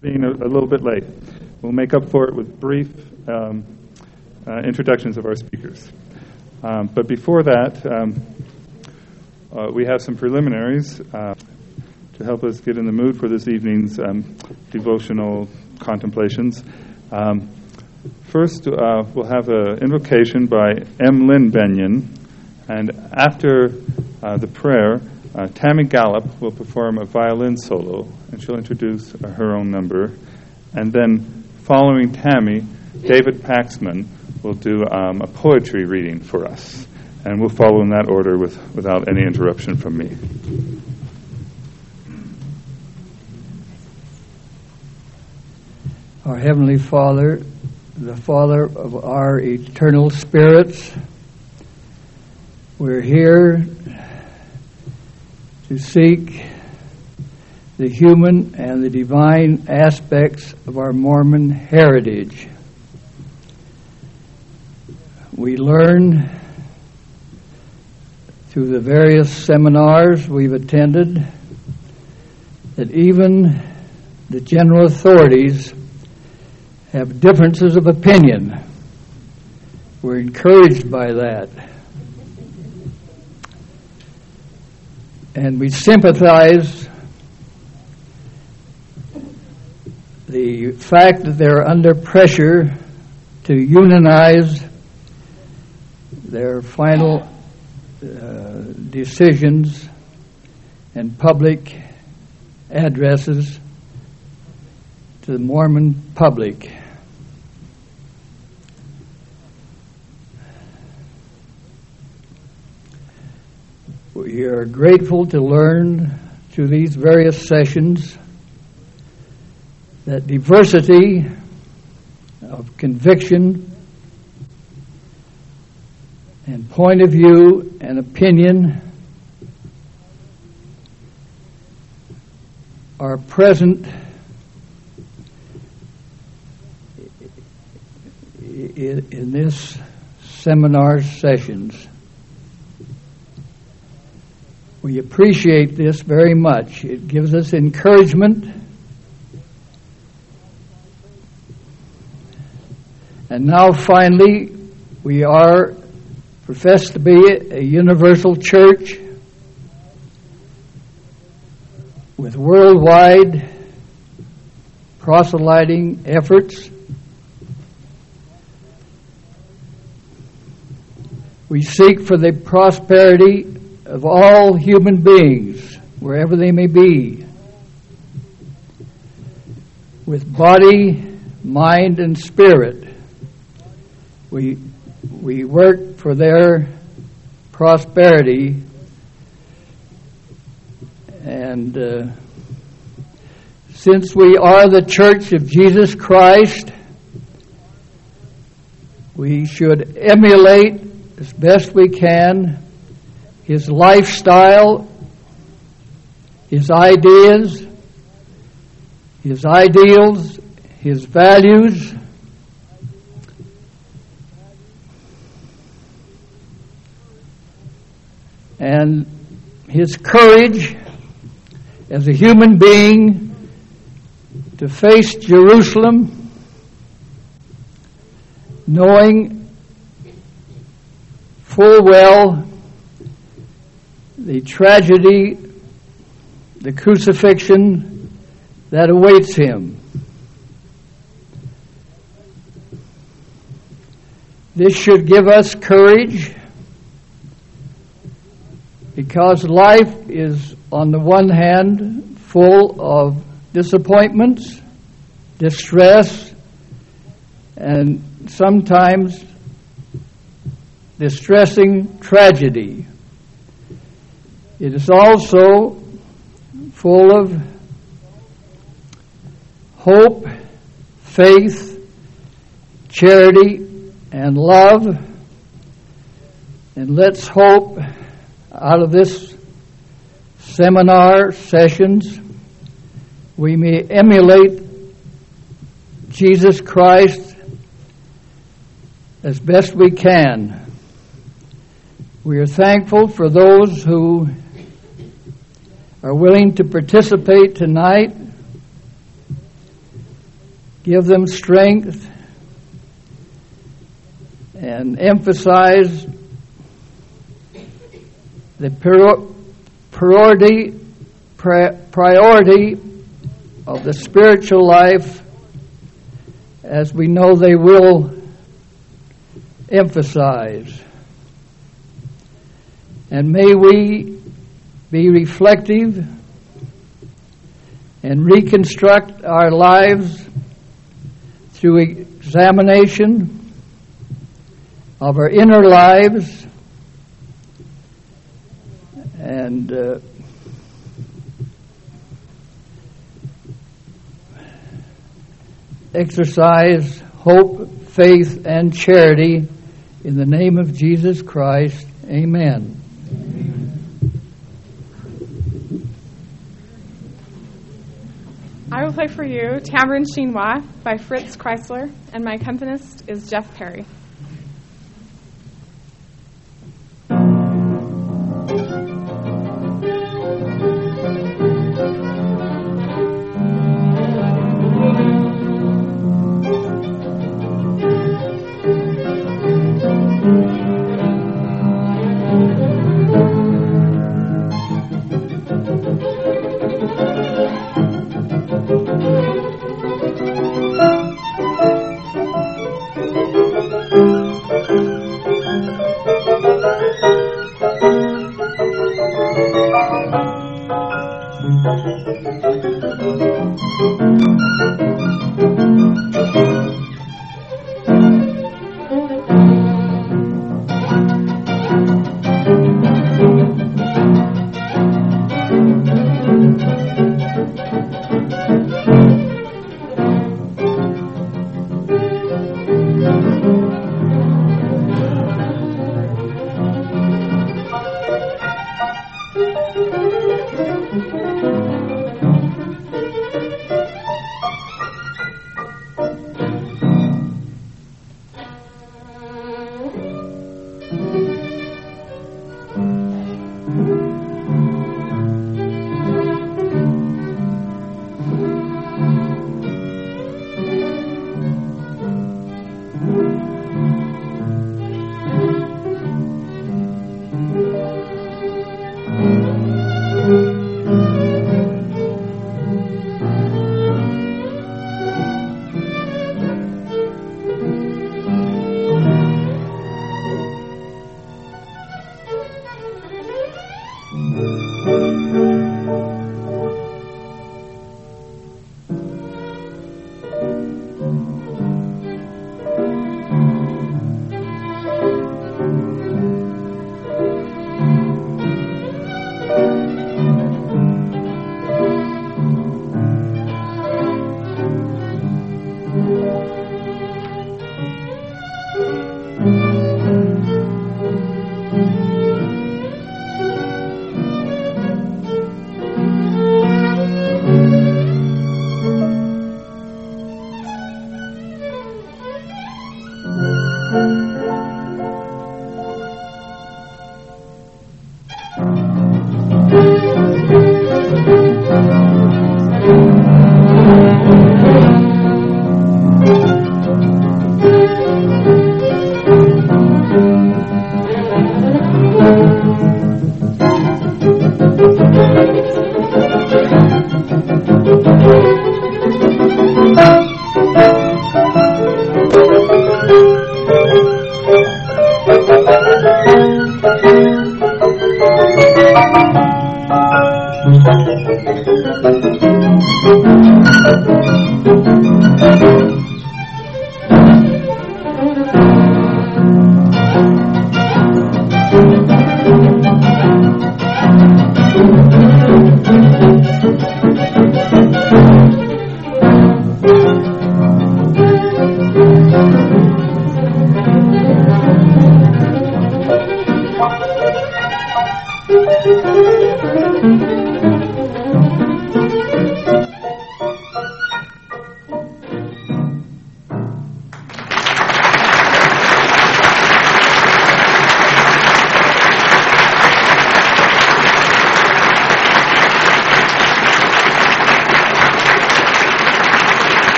being a little bit late. We'll make up for it with brief introductions of our speakers. But before that, we have some preliminaries to help us get in the mood for this evening's devotional contemplations. First, we'll have an invocation by M. Lynn Benyon, and after the prayer, Tammy Gallup will perform a violin solo, and she'll introduce her own number. And then, following Tammy, David Paxman will do a poetry reading for us. And we'll follow in that order without any interruption from me. Our Heavenly Father, the Father of our eternal spirits, we're here to seek the human and the divine aspects of our Mormon heritage. We learn through the various seminars we've attended that even the general authorities have differences of opinion. We're encouraged by that. And we sympathize the fact that they're under pressure to unionize their final decisions and public addresses to the Mormon public. We are grateful to learn through these various sessions that diversity of conviction and point of view and opinion are present in this seminar sessions. We appreciate this very much. It gives us encouragement. And now finally, we are professed to be a universal church with worldwide proselyting efforts. We seek for the prosperity of all human beings, wherever they may be, with body, mind, and spirit. We work for their prosperity, and since we are the Church of Jesus Christ, we should emulate as best we can His lifestyle, His ideas, His ideals, His values, and His courage as a human being to face Jerusalem, knowing full well the tragedy, the crucifixion that awaits him. This should give us courage, because life is, on the one hand, full of disappointments, distress, and sometimes distressing tragedy. It is also full of hope, faith, charity, and love. And let's hope out of this seminar sessions we may emulate Jesus Christ as best we can. We are thankful for those who are willing to participate tonight give them strength, and emphasize the priority of the spiritual life, as we know they will emphasize. And may we be reflective and reconstruct our lives through examination of our inner lives and exercise hope, faith, and charity in the name of Jesus Christ. Amen. I will play for you Tambourine Chinois by Fritz Kreisler, and my accompanist is Jeff Perry.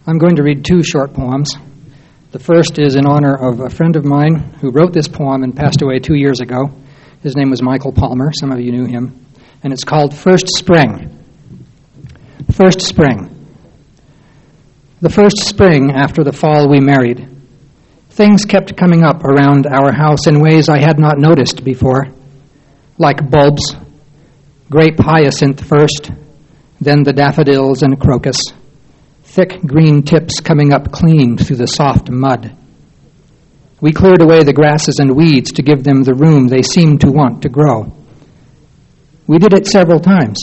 I'm going to read two short poems. The first is in honor of a friend of mine who wrote this poem and passed away 2 years ago. His name was Michael Palmer. Some of you knew him. And it's called First Spring. First Spring. The first spring after the fall we married, things kept coming up around our house in ways I had not noticed before, like bulbs, grape hyacinth first, then the daffodils and crocus, thick green tips coming up clean through the soft mud. We cleared away the grasses and weeds to give them the room they seemed to want to grow. We did it several times.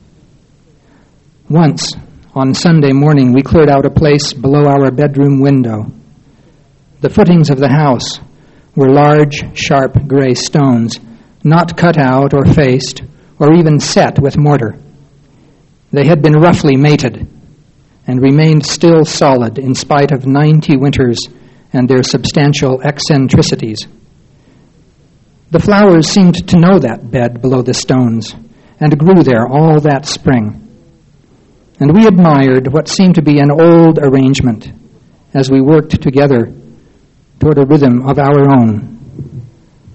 Once, on Sunday morning, we cleared out a place below our bedroom window. The footings of the house were large, sharp gray stones, not cut out or faced, or even set with mortar. They had been roughly mated and remained still solid in spite of 90 winters and their substantial eccentricities. The flowers seemed to know that bed below the stones and grew there all that spring. And we admired what seemed to be an old arrangement as we worked together toward a rhythm of our own.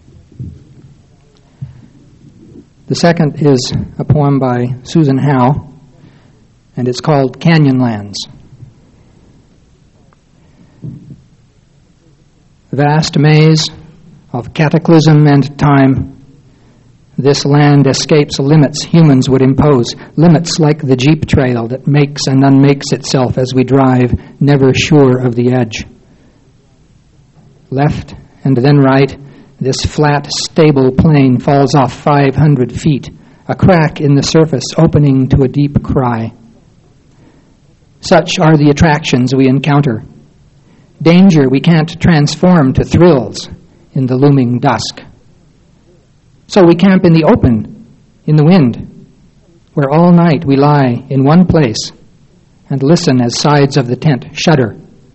The second is a poem by Susan Howe, and it's called Canyonlands. Vast maze of cataclysm and time, this land escapes limits humans would impose, limits like the Jeep trail that makes and unmakes itself as we drive, never sure of the edge. Left and then right, this flat, stable plain falls off 500 feet, a crack in the surface opening to a deep cry. Such are the attractions we encounter. Danger we can't transform to thrills in the looming dusk. So we camp in the open, in the wind, where all night we lie in one place and listen as sides of the tent shudder.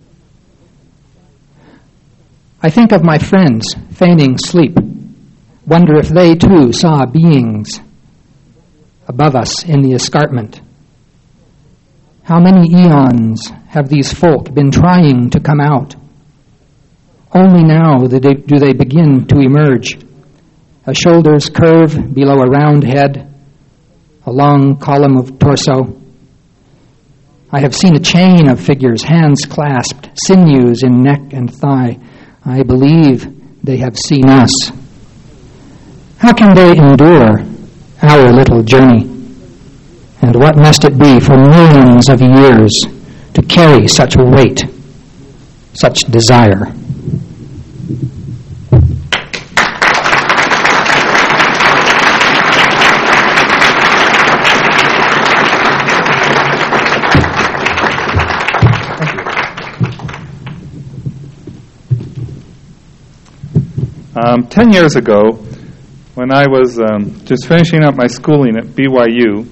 I think of my friends feigning sleep, wonder if they too saw beings above us in the escarpment. How many eons have these folk been trying to come out? Only now do they begin to emerge. A shoulder's curve below a round head, a long column of torso. I have seen a chain of figures, hands clasped, sinews in neck and thigh. I believe they have seen us. How can they endure our little journey? And what must it be for millions of years to carry such weight, such desire? Thank you. 10 years ago, when I was just finishing up my schooling at BYU,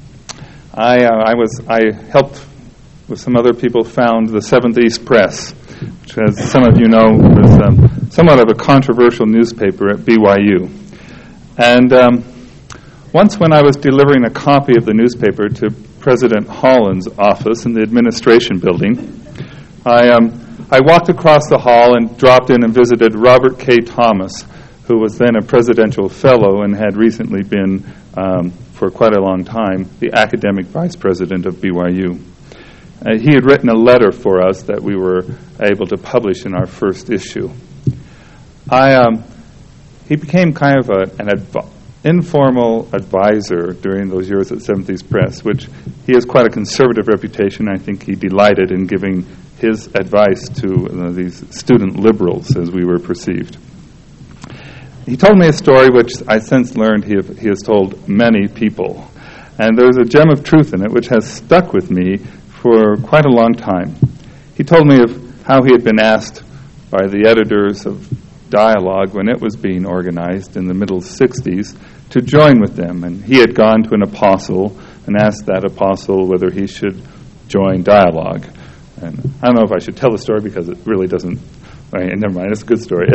I helped with some other people found the Seventh East Press, which, as some of you know, was somewhat of a controversial newspaper at BYU. And once when I was delivering a copy of the newspaper to President Holland's office in the administration building, I walked across the hall and dropped in and visited Robert K. Thomas, who was then a presidential fellow and had recently been, for quite a long time, the academic vice president of BYU. He had written a letter for us that we were able to publish in our first issue. He became kind of an informal advisor during those years at Seventh East Press, which he has quite a conservative reputation. I think he delighted in giving his advice to these student liberals, as we were perceived. He told me a story which I since learned he has told many people. And there's a gem of truth in it which has stuck with me for quite a long time. He told me of how he had been asked by the editors of Dialogue when it was being organized in the middle 60s to join with them. And he had gone to an apostle and asked that apostle whether he should join Dialogue. And I don't know if I should tell the story because it really doesn't... never mind, it's a good story.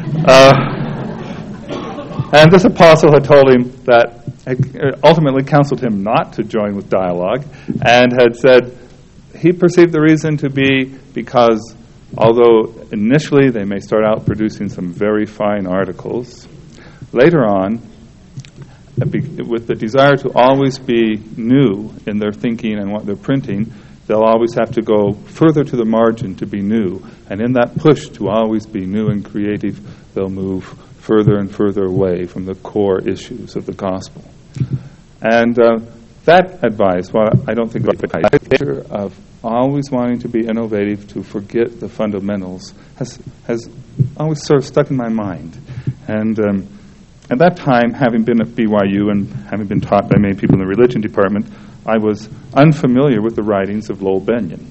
And this apostle had told him ultimately counseled him not to join with Dialogue, and had said he perceived the reason to be because although initially they may start out producing some very fine articles, later on, with the desire to always be new in their thinking and what they're printing, they'll always have to go further to the margin to be new. And in that push to always be new and creative, they'll move further and further away from the core issues of the gospel. And that advice, well, I don't think the idea of always wanting to be innovative, to forget the fundamentals, has always sort of stuck in my mind. And at that time, having been at BYU and having been taught by many people in the religion department, I was unfamiliar with the writings of Lowell Bennion.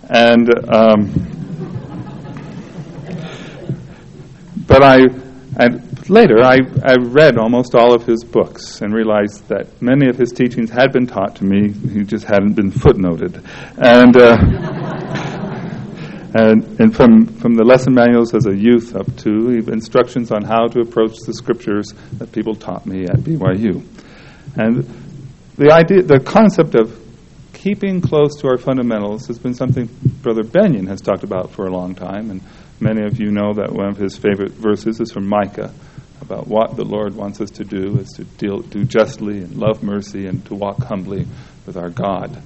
But later I read almost all of his books and realized that many of his teachings had been taught to me. He just hadn't been footnoted. And from the lesson manuals as a youth up to instructions on how to approach the scriptures that people taught me at BYU. And the concept of keeping close to our fundamentals has been something Brother Bennion has talked about for a long time, and many of you know that one of his favorite verses is from Micah, about what the Lord wants us to do is to do justly and love mercy and to walk humbly with our God.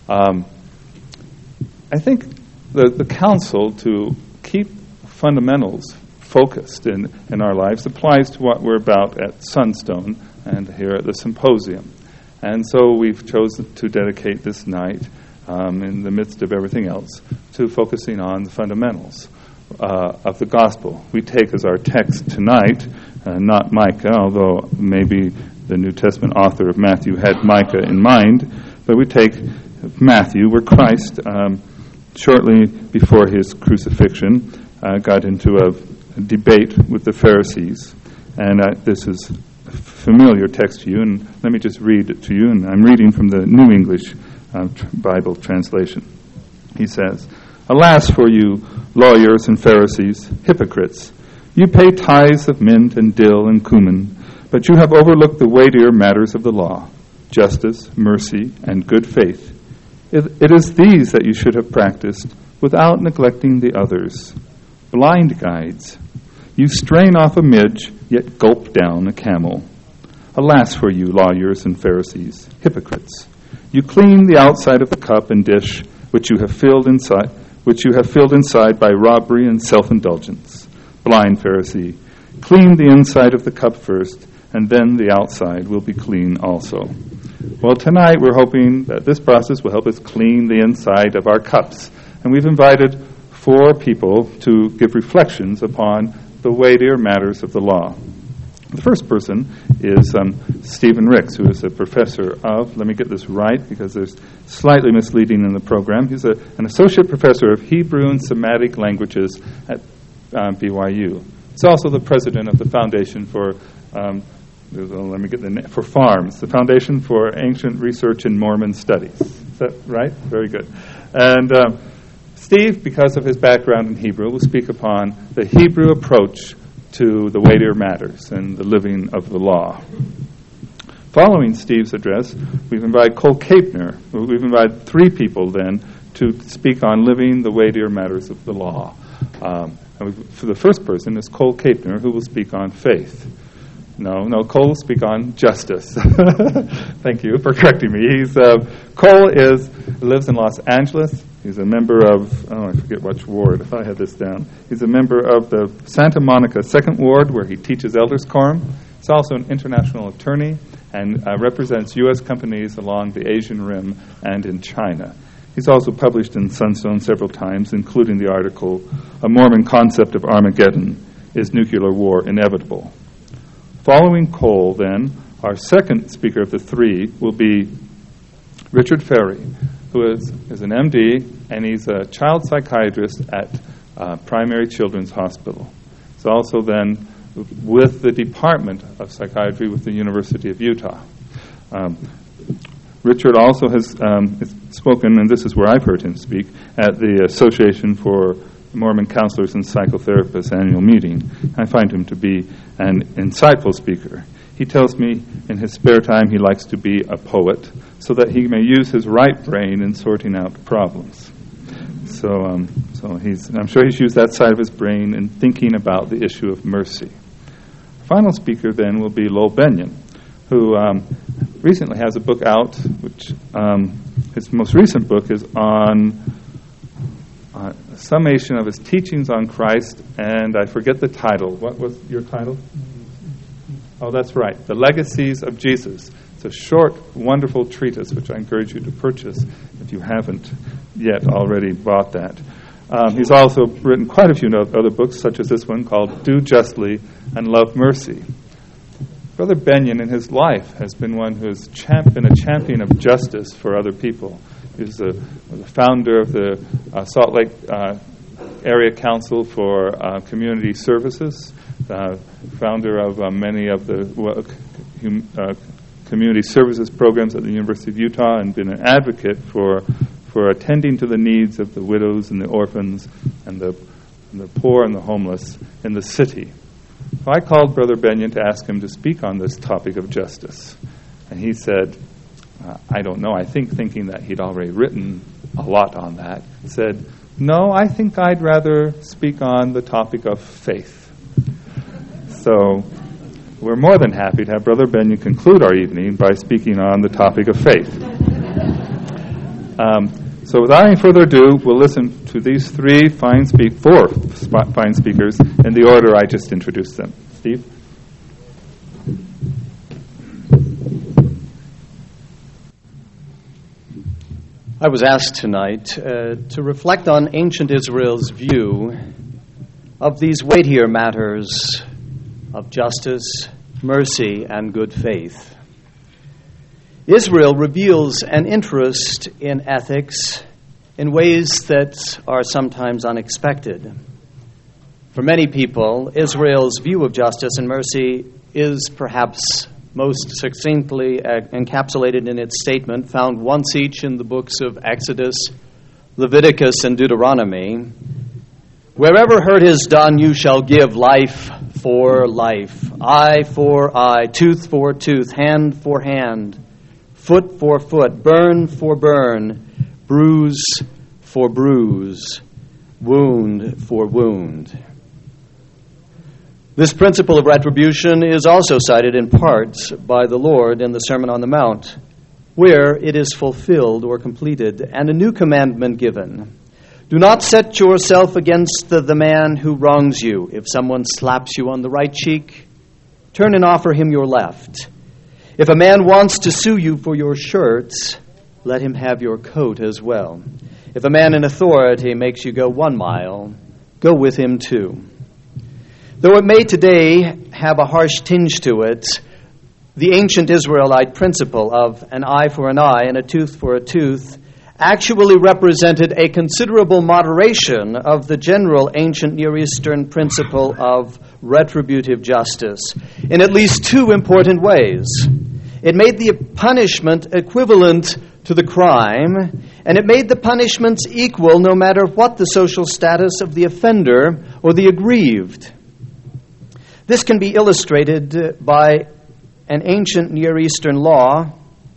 I think the counsel to keep fundamentals focused in our lives applies to what we're about at Sunstone and here at the symposium. And so we've chosen to dedicate this night, in the midst of everything else, to focusing on the fundamentals of the gospel. We take as our text tonight, not Micah, although maybe the New Testament author of Matthew had Micah in mind, but we take Matthew, where Christ, shortly before his crucifixion, got into a debate with the Pharisees. And this is familiar text to you, and let me just read it to you, and I'm reading from the New English Bible translation. He says, "Alas for you, lawyers and Pharisees, hypocrites! You pay tithes of mint and dill and cumin, but you have overlooked the weightier matters of the law, justice, mercy, and good faith. It is these that you should have practiced without neglecting the others. Blind guides! You strain off a midge, yet gulp down a camel. Alas for you, lawyers and Pharisees, hypocrites! You clean the outside of the cup and dish, which you have filled inside by robbery and self-indulgence. Blind Pharisee, clean the inside of the cup first, and then the outside will be clean also." Well, tonight we're hoping that this process will help us clean the inside of our cups. And we've invited 4 people to give reflections upon the weightier matters of the law. The first person is Stephen Ricks, who is a professor of, let me get this right because there's slightly misleading in the program. He's an associate professor of Hebrew and Semitic languages at BYU. He's also the president of the Foundation for, for FARMS, the Foundation for Ancient Research in Mormon Studies. Is that right? Very good. And Steve, because of his background in Hebrew, will speak upon the Hebrew approach to the weightier matters and the living of the law. Following Steve's address, we've invited Cole Kapner. We've invited 3 people then to speak on living the weightier matters of the law. For the first person is Cole Kapner, who will speak on faith. No, Cole will speak on justice. Thank you for correcting me. Cole lives in Los Angeles. He's a member of, I forget which ward, if I had this down. He's a member of the Santa Monica 2nd Ward, where he teaches elders quorum. He's also an international attorney and represents U.S. companies along the Asian Rim and in China. He's also published in Sunstone several times, including the article, "A Mormon Concept of Armageddon, Is Nuclear War Inevitable?" Following Cole, then, our second speaker of the 3 will be Richard Ferry, who is an MD, and he's a child psychiatrist at Primary Children's Hospital. He's also then with the Department of Psychiatry with the University of Utah. Richard also has spoken, and this is where I've heard him speak, at the Association for Mormon Counselors and Psychotherapists annual meeting. I find him to be an insightful speaker. He tells me in his spare time he likes to be a poet so that he may use his right brain in sorting out problems. So I'm sure he's used that side of his brain in thinking about the issue of mercy. Final speaker then will be Lowell Benyon, who recently has a book out, which his most recent book is on a summation of his teachings on Christ, and I forget the title. What was your title? Oh, that's right, The Legacies of Jesus. It's a short, wonderful treatise, which I encourage you to purchase if you haven't yet already bought that. He's also written quite a few other books, such as this one called Do Justly and Love Mercy. Brother Benyon in his life has been one who has been a champion of justice for other people. He's the founder of the Salt Lake Area Council for Community Services, founder of many of the community services programs at the University of Utah, and been an advocate for attending to the needs of the widows and the orphans and the poor and the homeless in the city. So I called Brother Benyon to ask him to speak on this topic of justice. And he said, I don't know, thinking that he'd already written a lot on that, said, no, I think I'd rather speak on the topic of faith. So we're more than happy to have Brother Benyon conclude our evening by speaking on the topic of faith. So without any further ado, we'll listen to these four fine speakers in the order I just introduced them. Steve? I was asked tonight to reflect on ancient Israel's view of these weightier matters of justice, mercy, and good faith. Israel reveals an interest in ethics in ways that are sometimes unexpected. For many people, Israel's view of justice and mercy is perhaps most succinctly encapsulated in its statement, found once each in the books of Exodus, Leviticus, and Deuteronomy. Wherever hurt is done, you shall give life for life, eye for eye, tooth for tooth, hand for hand, foot for foot, burn for burn, bruise for bruise, wound for wound. This principle of retribution is also cited in part by the Lord in the Sermon on the Mount, where it is fulfilled or completed, and a new commandment given. Do not set yourself against the man who wrongs you. If someone slaps you on the right cheek, turn and offer him your left. If a man wants to sue you for your shirts, let him have your coat as well. If a man in authority makes you go 1 mile, go with him 2. Though it may today have a harsh tinge to it, the ancient Israelite principle of an eye for an eye and a tooth for a tooth actually represented a considerable moderation of the general ancient Near Eastern principle of retributive justice in at least 2 important ways. It made the punishment equivalent to the crime, and it made the punishments equal no matter what the social status of the offender or the aggrieved. This can be illustrated by an ancient Near Eastern law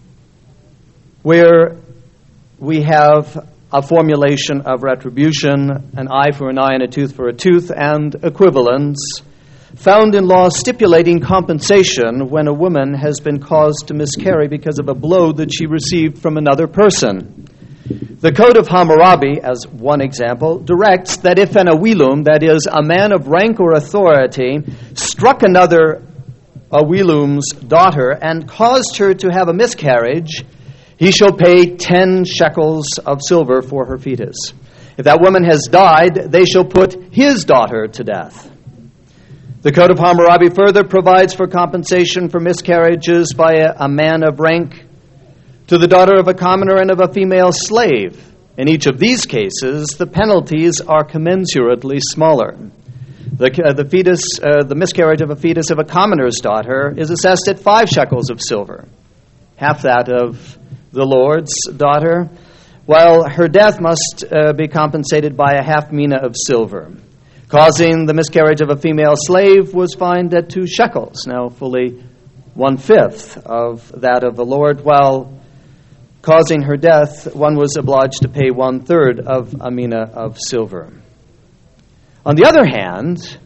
where we have a formulation of retribution, an eye for an eye and a tooth for a tooth, and equivalence, found in law stipulating compensation when a woman has been caused to miscarry because of a blow that she received from another person. The Code of Hammurabi, as one example, directs that if an awilum, that is, a man of rank or authority, struck another awilum's daughter and caused her to have a miscarriage, he shall pay 10 shekels of silver for her fetus. If that woman has died, they shall put his daughter to death. The Code of Hammurabi further provides for compensation for miscarriages by a man of rank to the daughter of a commoner and of a female slave. In each of these cases, the penalties are commensurately smaller. The miscarriage of a fetus of a commoner's daughter is assessed at 5 shekels of silver, half that of the Lord's daughter, while her death must be compensated by a half mina of silver. Causing the miscarriage of a female slave was fined at 2 shekels, now fully 1/5 of that of the Lord, while causing her death, one was obliged to pay 1/3 of a mina of silver. On the other hand,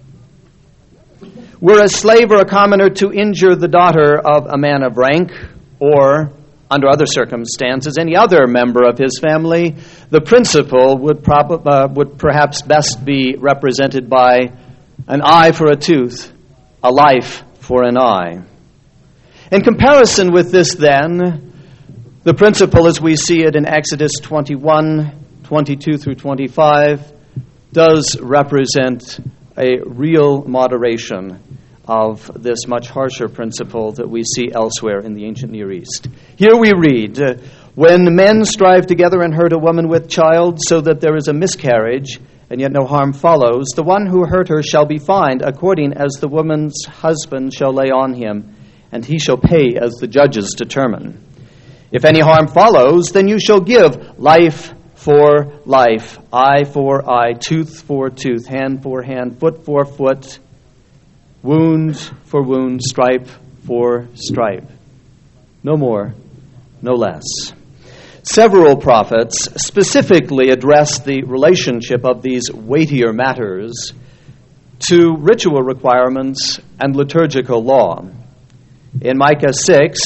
were a slave or a commoner to injure the daughter of a man of rank, or, under other circumstances, any other member of his family, the principle would perhaps best be represented by an eye for a tooth, a life for an eye. In comparison with this, then, the principle as we see it in Exodus 21, 22 through 25, does represent a real moderation of this much harsher principle that we see elsewhere in the ancient Near East. Here we read, when men strive together and hurt a woman with child so that there is a miscarriage, and yet no harm follows, the one who hurt her shall be fined according as the woman's husband shall lay on him, and he shall pay as the judges determine. If any harm follows, then you shall give life for life, eye for eye, tooth for tooth, hand for hand, foot for foot, wound for wound, stripe for stripe. No more, no less. Several prophets specifically address the relationship of these weightier matters to ritual requirements and liturgical law. In Micah 6,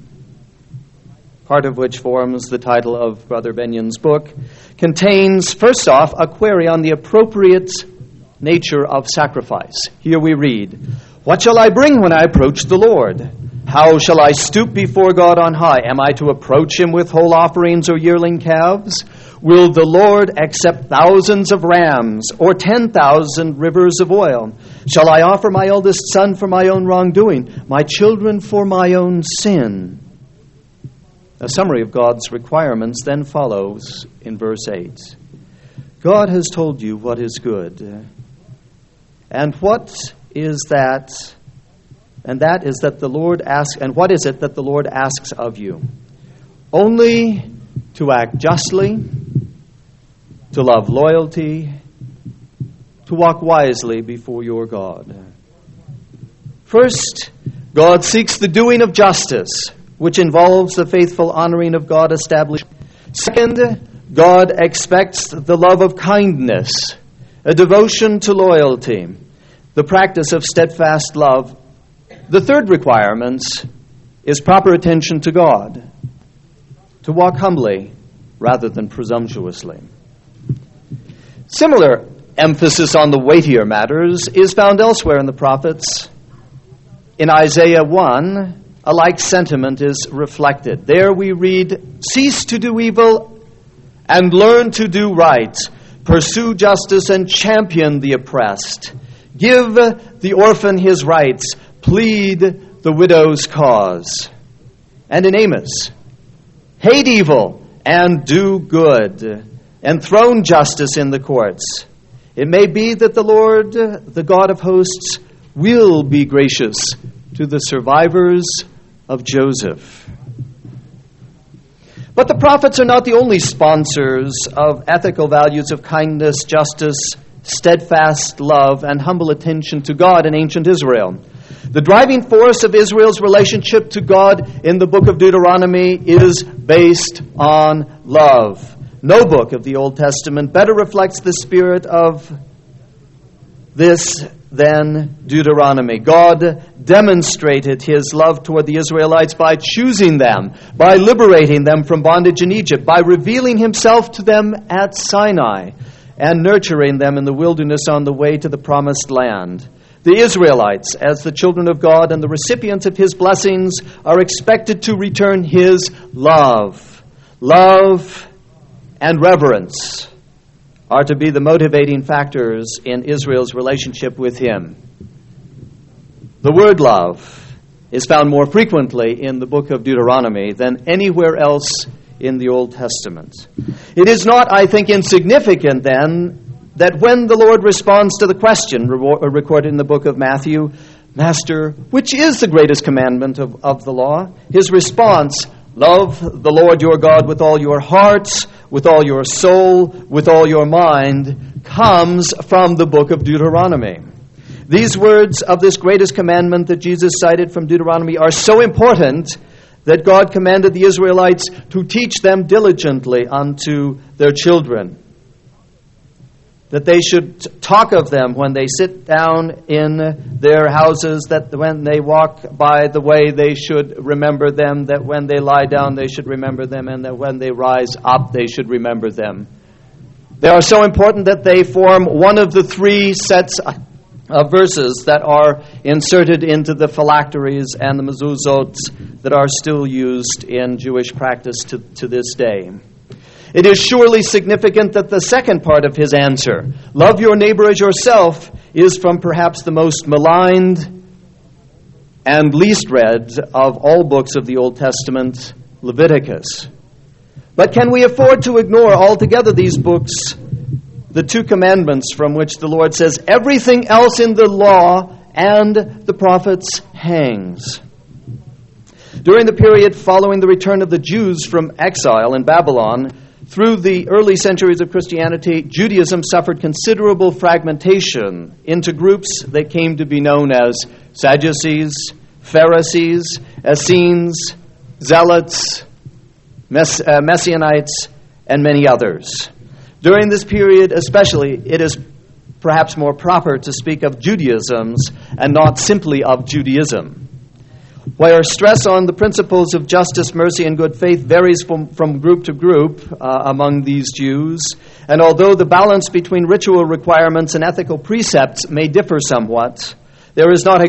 part of which forms the title of Brother Benion's book, contains, first off, a query on the appropriate nature of sacrifice. Here we read, "What shall I bring when I approach the Lord? How shall I stoop before God on high? Am I to approach him with whole offerings or yearling calves? Will the Lord accept thousands of rams or 10,000 rivers of oil? Shall I offer my eldest son for my own wrongdoing, my children for my own sin?" A summary of God's requirements then follows in verse 8. God has told you what is good. And what is that? And that is that the Lord asks, and what is it that the Lord asks of you? Only to act justly, to love loyalty, to walk wisely before your God. First, God seeks the doing of justice, which involves the faithful honoring of God established. Second, God expects the love of kindness, a devotion to loyalty, the practice of steadfast love. The third requirement is proper attention to God, to walk humbly rather than presumptuously. Similar emphasis on the weightier matters is found elsewhere in the prophets. In Isaiah 1, a like sentiment is reflected. There we read, "Cease to do evil and learn to do right. Pursue justice and champion the oppressed. Give the orphan his rights. Plead the widow's cause." And in Amos, "Hate evil and do good. Enthrone justice in the courts. It may be that the Lord, the God of hosts, will be gracious to the survivors of Joseph." But the prophets are not the only sponsors of ethical values of kindness, justice, steadfast love, and humble attention to God in ancient Israel. The driving force of Israel's relationship to God in the book of Deuteronomy is based on love. No book of the Old Testament better reflects the spirit of this than Deuteronomy. God demonstrated his love toward the Israelites by choosing them, by liberating them from bondage in Egypt, by revealing himself to them at Sinai, and nurturing them in the wilderness on the way to the promised land. The Israelites, as the children of God and the recipients of his blessings, are expected to return his love. Love and reverence are to be the motivating factors in Israel's relationship with him. The word love is found more frequently in the book of Deuteronomy than anywhere else in the Old Testament. It is not, I think, insignificant then that when the Lord responds to the question recorded in the book of Matthew, "Master, which is the greatest commandment of the law?" his response, "Love the Lord your God with all your heart, with all your soul, with all your mind," comes from the book of Deuteronomy. These words of this greatest commandment that Jesus cited from Deuteronomy are so important that God commanded the Israelites to teach them diligently unto their children, that they should talk of them when they sit down in their houses, that when they walk by the way they should remember them, that when they lie down they should remember them, and that when they rise up they should remember them. They are so important that they form one of the three sets of verses that are inserted into the phylacteries and the mezuzot that are still used in Jewish practice to this day. It is surely significant that the second part of his answer, love your neighbor as yourself, is from perhaps the most maligned and least read of all books of the Old Testament, Leviticus. But can we afford to ignore altogether these books, the two commandments from which the Lord says everything else in the law and the prophets hangs? During the period following the return of the Jews from exile in Babylon, through the early centuries of Christianity, Judaism suffered considerable fragmentation into groups that came to be known as Sadducees, Pharisees, Essenes, Zealots, Messianites, and many others. During this period especially, it is perhaps more proper to speak of Judaisms and not simply of Judaism. Where stress on the principles of justice, mercy, and good faith varies from group to group among these Jews, and although the balance between ritual requirements and ethical precepts may differ somewhat, there is not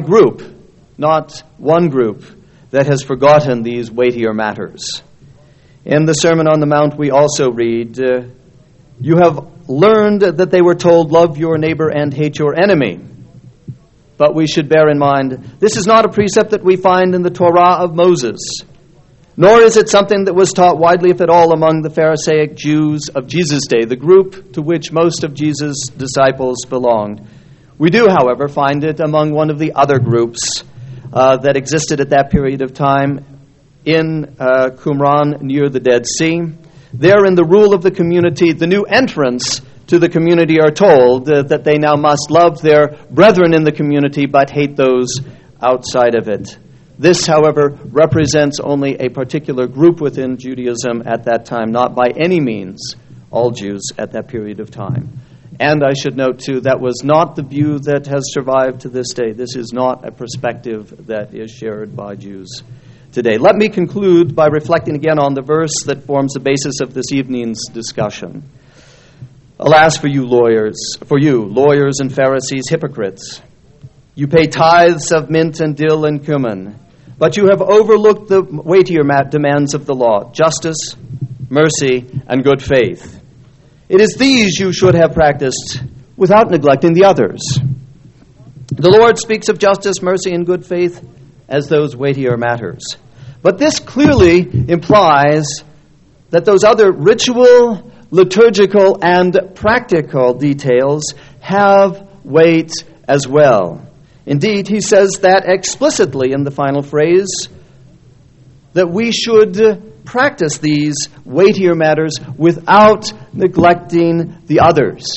one group, that has forgotten these weightier matters. In the Sermon on the Mount, we also read, you have learned that they were told, love your neighbor and hate your enemy. But we should bear in mind, this is not a precept that we find in the Torah of Moses, nor is it something that was taught widely, if at all, among the Pharisaic Jews of Jesus' day, the group to which most of Jesus' disciples belonged. We do, however, find it among one of the other groups that existed at that period of time in Qumran near the Dead Sea. There, in the rule of the community, the new entrants to the community are told that they now must love their brethren in the community but hate those outside of it. This, however, represents only a particular group within Judaism at that time, not by any means all Jews at that period of time. And I should note, too, that was not the view that has survived to this day. This is not a perspective that is shared by Jews today. Let me conclude by reflecting again on the verse that forms the basis of this evening's discussion. Alas for you, lawyers and Pharisees, hypocrites. You pay tithes of mint and dill and cumin, but you have overlooked the weightier demands of the law, justice, mercy, and good faith. It is these you should have practiced without neglecting the others. The Lord speaks of justice, mercy, and good faith as those weightier matters. But this clearly implies that those other ritual, liturgical, and practical details have weight as well. Indeed, he says that explicitly in the final phrase, that we should practice these weightier matters without neglecting the others.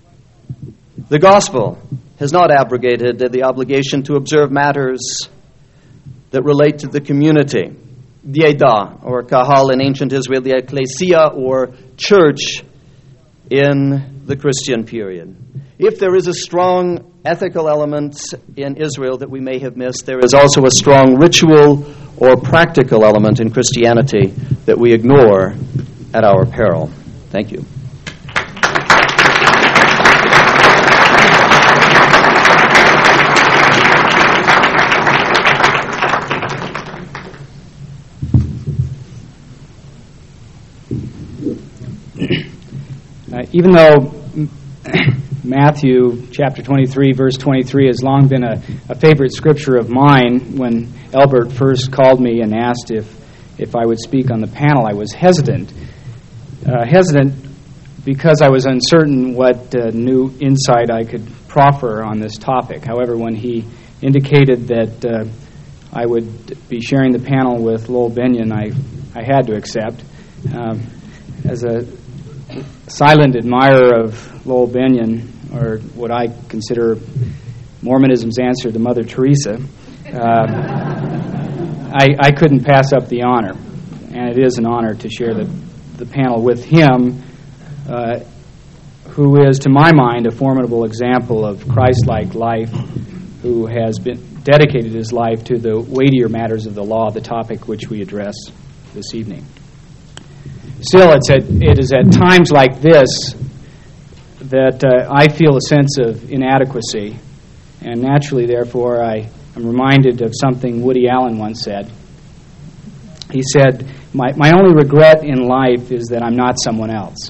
The gospel has not abrogated the obligation to observe matters that relate to the community, the Edah, or Kahal in ancient Israel, the Ecclesia, or church in the Christian period. If there is a strong ethical element in Israel that we may have missed, there is also a strong ritual or practical element in Christianity that we ignore at our peril. Thank you. Even though Matthew chapter 23, verse 23 has long been a favorite scripture of mine, when Albert first called me and asked if I would speak on the panel, I was hesitant. Hesitant because I was uncertain what new insight I could proffer on this topic. However, when he indicated that I would be sharing the panel with Lowell Benyon, I had to accept. As a silent admirer of Lowell Benyon, or what I consider Mormonism's answer to Mother Teresa, I couldn't pass up the honor, and it is an honor to share the panel with him, who is, to my mind, a formidable example of Christ-like life, who has dedicated his life to the weightier matters of the law, the topic which we address this evening. Still, it is at times like this that I feel a sense of inadequacy, and naturally, therefore, I am reminded of something Woody Allen once said. He said, my only regret in life is that I'm not someone else.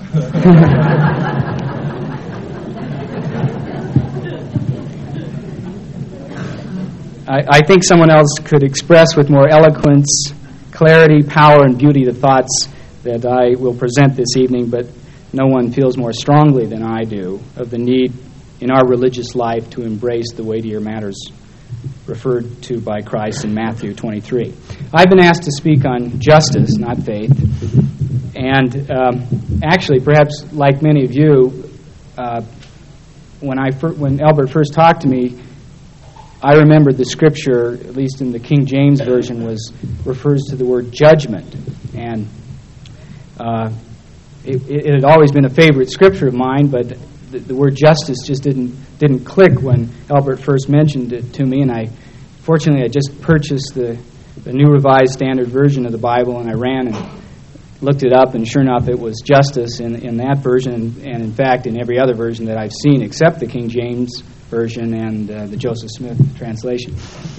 I think someone else could express with more eloquence, clarity, power, and beauty the thoughts that I will present this evening, but no one feels more strongly than I do of the need in our religious life to embrace the weightier matters referred to by Christ in Matthew 23. I've been asked to speak on justice, not faith, and actually, perhaps like many of you, when Albert first talked to me, I remembered the scripture, at least in the King James Version, refers to the word judgment, and it had always been a favorite scripture of mine, but the word justice just didn't click when Albert first mentioned it to me, and I just purchased the New Revised Standard Version of the Bible, and I ran and looked it up, and sure enough, it was justice in that version, and in fact in every other version that I've seen, except the King James Version and the Joseph Smith translation.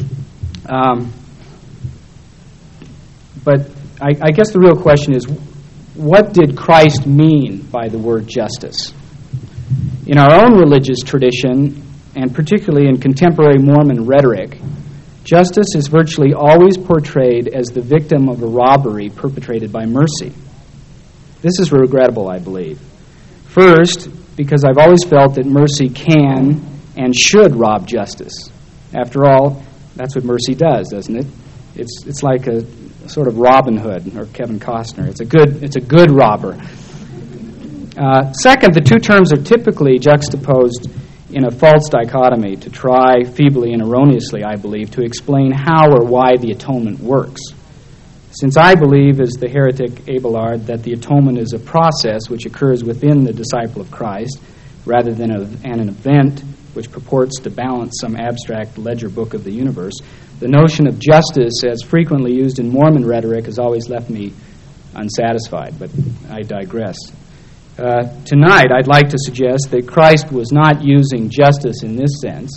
But I guess the real question is, what did Christ mean by the word justice? In our own religious tradition, and particularly in contemporary Mormon rhetoric, justice is virtually always portrayed as the victim of a robbery perpetrated by mercy. This is regrettable, I believe. First, because I've always felt that mercy can and should rob justice. After all, that's what mercy does, doesn't it? It's like a sort of Robin Hood or Kevin Costner. It's a good robber. Second, the two terms are typically juxtaposed in a false dichotomy to try, feebly and erroneously, I believe, to explain how or why the atonement works. Since I believe, as the heretic Abelard, that the atonement is a process which occurs within the disciple of Christ rather than an event which purports to balance some abstract ledger book of the universe, the notion of justice, as frequently used in Mormon rhetoric, has always left me unsatisfied, but I digress. Tonight, I'd like to suggest that Christ was not using justice in this sense.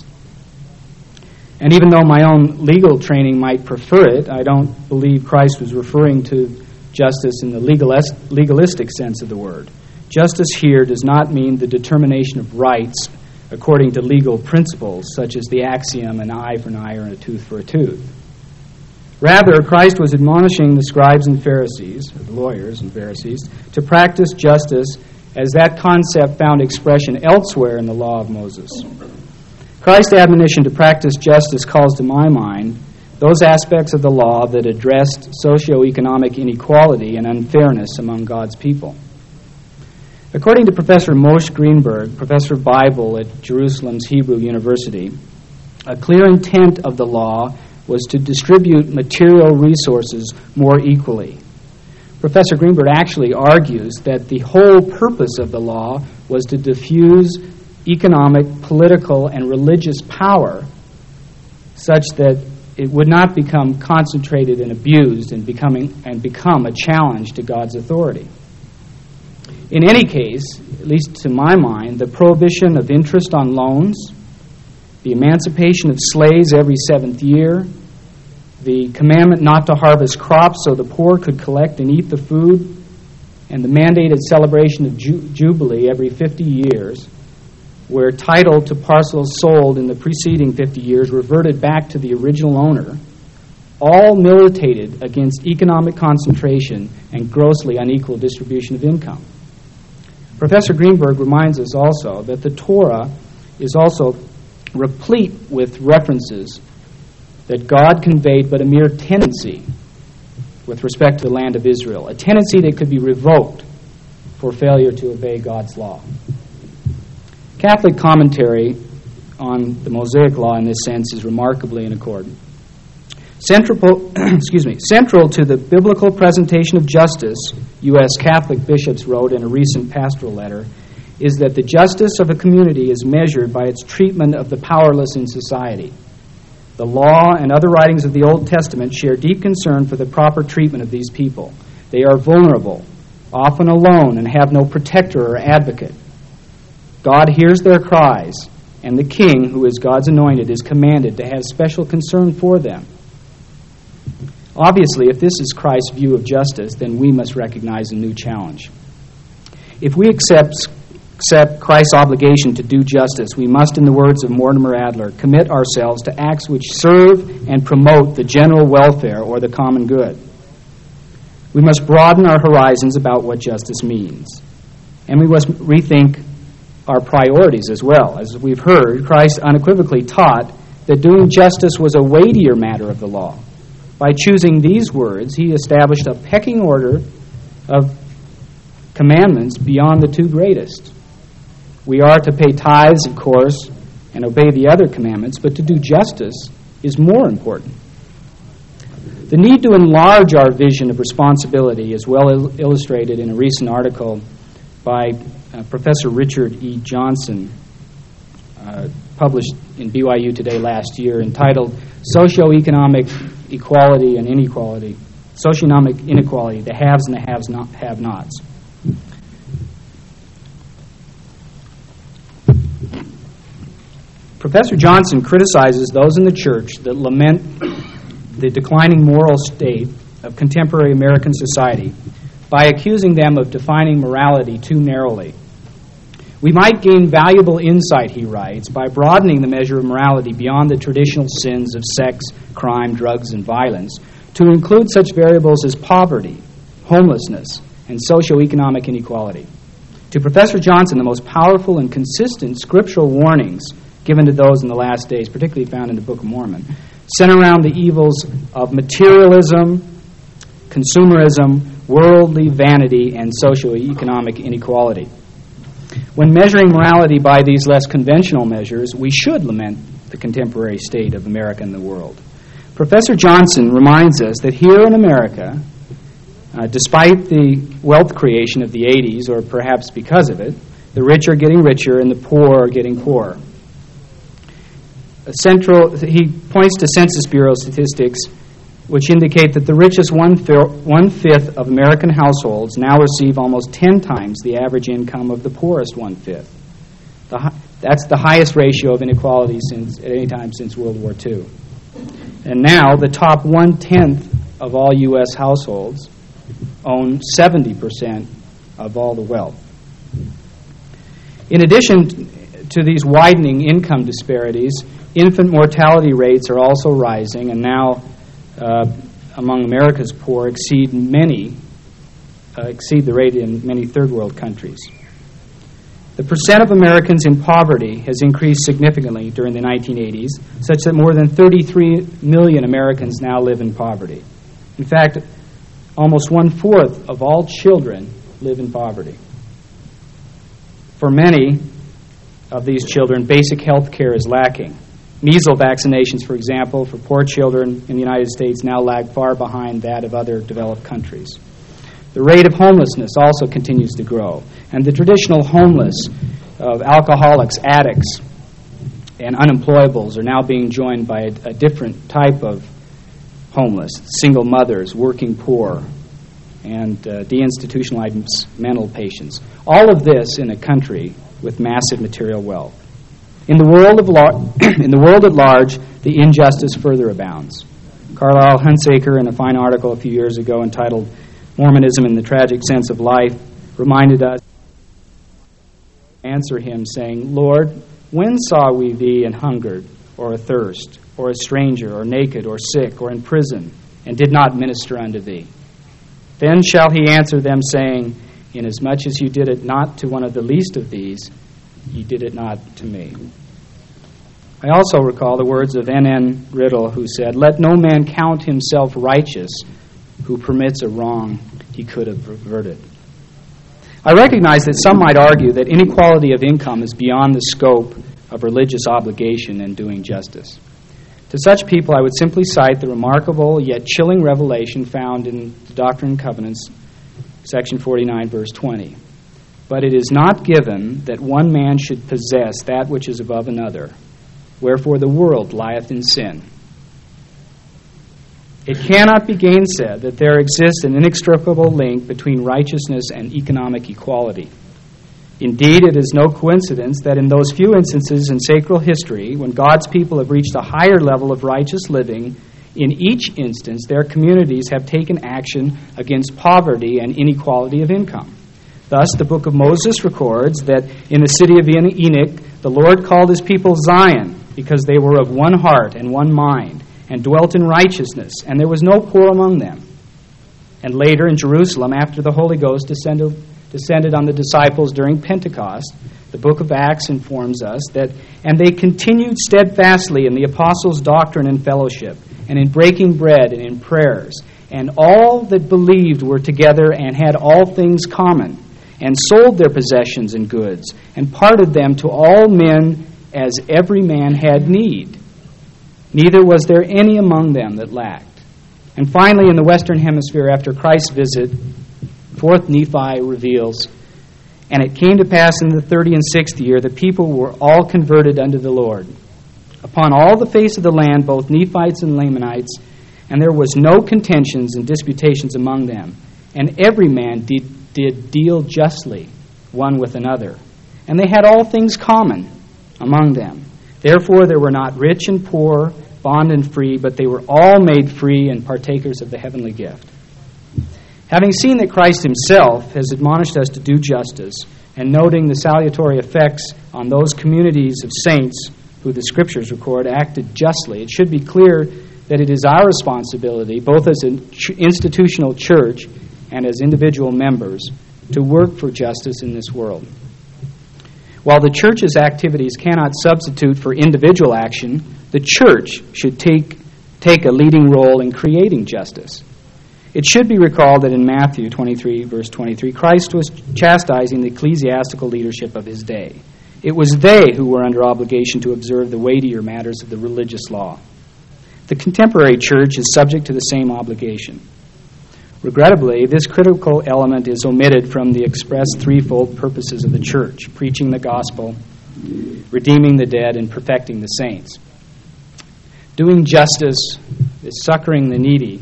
And even though my own legal training might prefer it, I don't believe Christ was referring to justice in the legalistic sense of the word. Justice here does not mean the determination of rights according to legal principles, such as the axiom, an eye for an eye or a tooth for a tooth. Rather, Christ was admonishing the scribes and Pharisees, or the lawyers and Pharisees, to practice justice as that concept found expression elsewhere in the law of Moses. Christ's admonition to practice justice calls to my mind those aspects of the law that addressed socioeconomic inequality and unfairness among God's people. According to Professor Moshe Greenberg, professor of Bible at Jerusalem's Hebrew University, a clear intent of the law was to distribute material resources more equally. Professor Greenberg actually argues that the whole purpose of the law was to diffuse economic, political, and religious power such that it would not become concentrated and abused and become a challenge to God's authority. In any case, at least to my mind, the prohibition of interest on loans, the emancipation of slaves every 7th year, the commandment not to harvest crops so the poor could collect and eat the food, and the mandated celebration of Jubilee every 50 years, where title to parcels sold in the preceding 50 years reverted back to the original owner, all militated against economic concentration and grossly unequal distribution of income. Professor Greenberg reminds us also that the Torah is also replete with references that God conveyed but a mere tendency with respect to the land of Israel, a tendency that could be revoked for failure to obey God's law. Catholic commentary on the Mosaic Law in this sense is remarkably in accord. Central to the biblical presentation of justice, U.S. Catholic bishops wrote in a recent pastoral letter, is that the justice of a community is measured by its treatment of the powerless in society. The law and other writings of the Old Testament share deep concern for the proper treatment of these people. They are vulnerable, often alone, and have no protector or advocate. God hears their cries, and the king, who is God's anointed, is commanded to have special concern for them. Obviously, if this is Christ's view of justice, then we must recognize a new challenge. If we accept Christ's obligation to do justice, we must, in the words of Mortimer Adler, commit ourselves to acts which serve and promote the general welfare or the common good. We must broaden our horizons about what justice means. And we must rethink our priorities as well. As we've heard, Christ unequivocally taught that doing justice was a weightier matter of the law. By choosing these words, he established a pecking order of commandments beyond the two greatest. We are to pay tithes, of course, and obey the other commandments, but to do justice is more important. The need to enlarge our vision of responsibility is well illustrated in a recent article by Professor Richard E. Johnson, published in BYU Today last year, entitled Socioeconomic Equality and Inequality, Socioeconomic Inequality, the Haves and the Have-Nots. Professor Johnson criticizes those in the church that lament the declining moral state of contemporary American society by accusing them of defining morality too narrowly. We might gain valuable insight, he writes, by broadening the measure of morality beyond the traditional sins of sex, crime, drugs, and violence to include such variables as poverty, homelessness, and socioeconomic inequality. To Professor Johnson, the most powerful and consistent scriptural warnings given to those in the last days, particularly found in the Book of Mormon, center around the evils of materialism, consumerism, worldly vanity, and socioeconomic inequality. When measuring morality by these less conventional measures, we should lament the contemporary state of America and the world. Professor Johnson reminds us that here in America, despite the wealth creation of the 80s, or perhaps because of it, the rich are getting richer and the poor are getting poorer. He points to Census Bureau statistics which indicate that the richest one-fifth of American households now receive almost 10 times the average income of the poorest one-fifth. That's the highest ratio of inequality at any time since World War II. And now the top one-tenth of all U.S. households own 70% of all the wealth. In addition to these widening income disparities, infant mortality rates are also rising, and now among America's poor exceed the rate in many third world countries. The percent of Americans in poverty has increased significantly during the 1980s, such that more than 33 million Americans now live in poverty. In fact, almost one-fourth of all children live in poverty. For many of these children, basic health care is lacking. Measles vaccinations, for example, for poor children in the United States now lag far behind that of other developed countries. The rate of homelessness also continues to grow, and the traditional homeless of alcoholics, addicts, and unemployables are now being joined by a different type of homeless, single mothers, working poor, and deinstitutionalized mental patients. All of this in a country with massive material wealth. In the world at large, the injustice further abounds. Carlisle Hunsaker, in a fine article a few years ago entitled Mormonism and the Tragic Sense of Life, reminded us to answer him, saying, Lord, when saw we thee an hungered, or athirst, or a stranger, or naked, or sick, or in prison, and did not minister unto thee? Then shall he answer them, saying, Inasmuch as you did it not to one of the least of these, ye did it not to me. I also recall the words of N.N. Riddle, who said, Let no man count himself righteous who permits a wrong he could have averted. I recognize that some might argue that inequality of income is beyond the scope of religious obligation in doing justice. To such people, I would simply cite the remarkable yet chilling revelation found in the Doctrine and Covenants, section 49, verse 20. But it is not given that one man should possess that which is above another. Wherefore the world lieth in sin. It cannot be gainsaid that there exists an inextricable link between righteousness and economic equality. Indeed, it is no coincidence that in those few instances in sacred history when God's people have reached a higher level of righteous living, in each instance their communities have taken action against poverty and inequality of income. Thus, the book of Moses records that in the city of Enoch, the Lord called his people Zion, because they were of one heart and one mind, and dwelt in righteousness, and there was no poor among them. And later in Jerusalem, after the Holy Ghost descended on the disciples during Pentecost, the book of Acts informs us that, and they continued steadfastly in the apostles' doctrine and fellowship, and in breaking bread and in prayers, and all that believed were together and had all things common, and sold their possessions and goods, and parted them to all men as every man had need. Neither was there any among them that lacked. And finally, in the Western Hemisphere, after Christ's visit, 4th Nephi reveals, and it came to pass in the 30 and 60th year, the people were all converted unto the Lord. Upon all the face of the land, both Nephites and Lamanites, and there was no contentions and disputations among them. And every man did deal justly one with another. And they had all things common among them. Therefore there were not rich and poor, bond and free, but they were all made free and partakers of the heavenly gift. Having seen that Christ himself has admonished us to do justice, and noting the salutary effects on those communities of saints who the Scriptures record acted justly, it should be clear that it is our responsibility, both as an institutional church and as individual members, to work for justice in this world. While the church's activities cannot substitute for individual action, the church should take a leading role in creating justice. It should be recalled that in Matthew 23, verse 23, Christ was chastising the ecclesiastical leadership of his day. It was they who were under obligation to observe the weightier matters of the religious law. The contemporary church is subject to the same obligation. Regrettably, this critical element is omitted from the express threefold purposes of the church: preaching the gospel, redeeming the dead, and perfecting the saints. Doing justice, succoring the needy,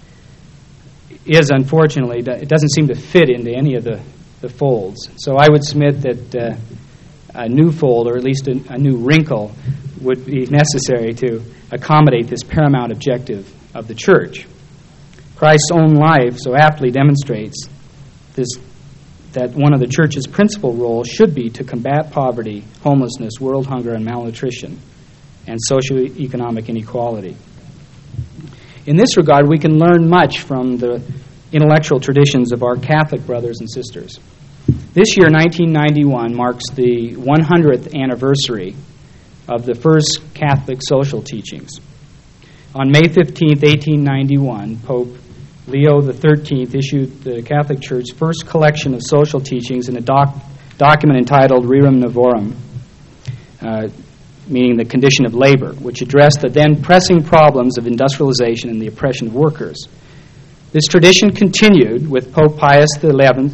is unfortunately, it doesn't seem to fit into any of the folds. So I would submit that a new fold, or at least a new wrinkle, would be necessary to accommodate this paramount objective of the church. Christ's own life so aptly demonstrates that one of the church's principal roles should be to combat poverty, homelessness, world hunger, and malnutrition, and socioeconomic inequality. In this regard, we can learn much from the intellectual traditions of our Catholic brothers and sisters. This year, 1991, marks the 100th anniversary of the first Catholic social teachings. On May 15, 1891, Pope Leo XIII issued the Catholic Church's first collection of social teachings in a document entitled Rerum Novarum, meaning the condition of labor, which addressed the then pressing problems of industrialization and the oppression of workers. This tradition continued with Pope Pius XI's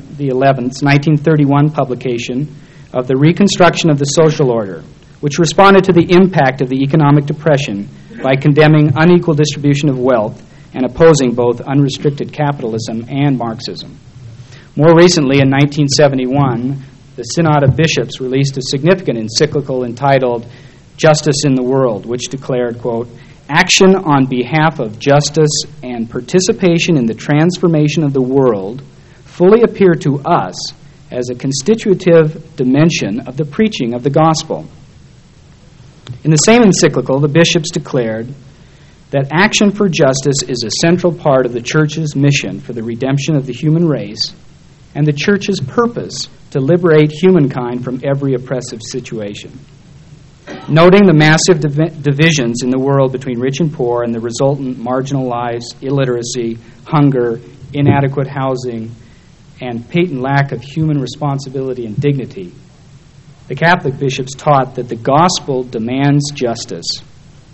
1931 publication of the Reconstruction of the Social Order, which responded to the impact of the economic depression by condemning unequal distribution of wealth and opposing both unrestricted capitalism and Marxism. More recently, in 1971, the Synod of Bishops released a significant encyclical entitled Justice in the World, which declared, quote, "Action on behalf of justice and participation in the transformation of the world fully appear to us as a constitutive dimension of the preaching of the gospel." In the same encyclical, the bishops declared that action for justice is a central part of the Church's mission for the redemption of the human race and the Church's purpose to liberate humankind from every oppressive situation. Noting the massive divisions in the world between rich and poor and the resultant marginal lives, illiteracy, hunger, inadequate housing, and patent lack of human responsibility and dignity, the Catholic bishops taught that the gospel demands justice,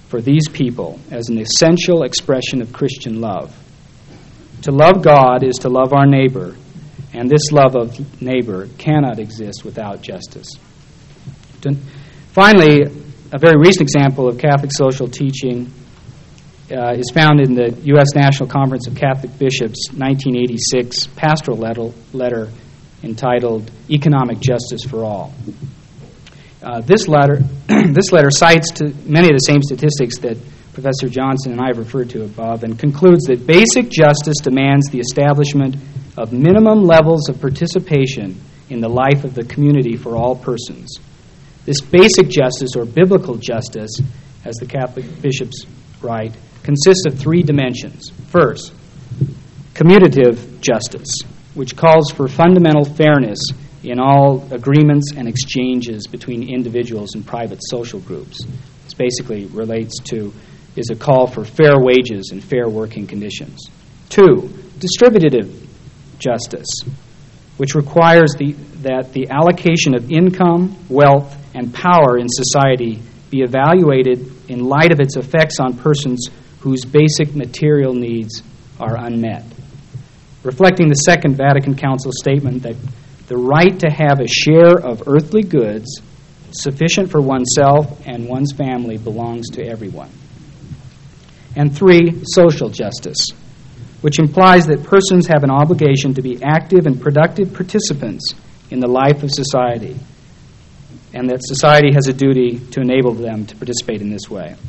for these people as an essential expression of Christian love. To love God is to love our neighbor, and this love of neighbor cannot exist without justice. Finally, a very recent example of Catholic social teaching is found in the U.S. National Conference of Catholic Bishops' 1986 pastoral letter entitled Economic Justice for All. This letter cites to many of the same statistics that Professor Johnson and I have referred to above, and concludes that basic justice demands the establishment of minimum levels of participation in the life of the community for all persons. This basic justice, or biblical justice, as the Catholic bishops write, consists of three dimensions. First, commutative justice, which calls for fundamental fairness in all agreements and exchanges between individuals and private social groups. This basically is a call for fair wages and fair working conditions. Two, distributive justice, which requires that the allocation of income, wealth, and power in society be evaluated in light of its effects on persons whose basic material needs are unmet. Reflecting the Second Vatican Council statement that the right to have a share of earthly goods sufficient for oneself and one's family belongs to everyone. And three, social justice, which implies that persons have an obligation to be active and productive participants in the life of society, and that society has a duty to enable them to participate in this way.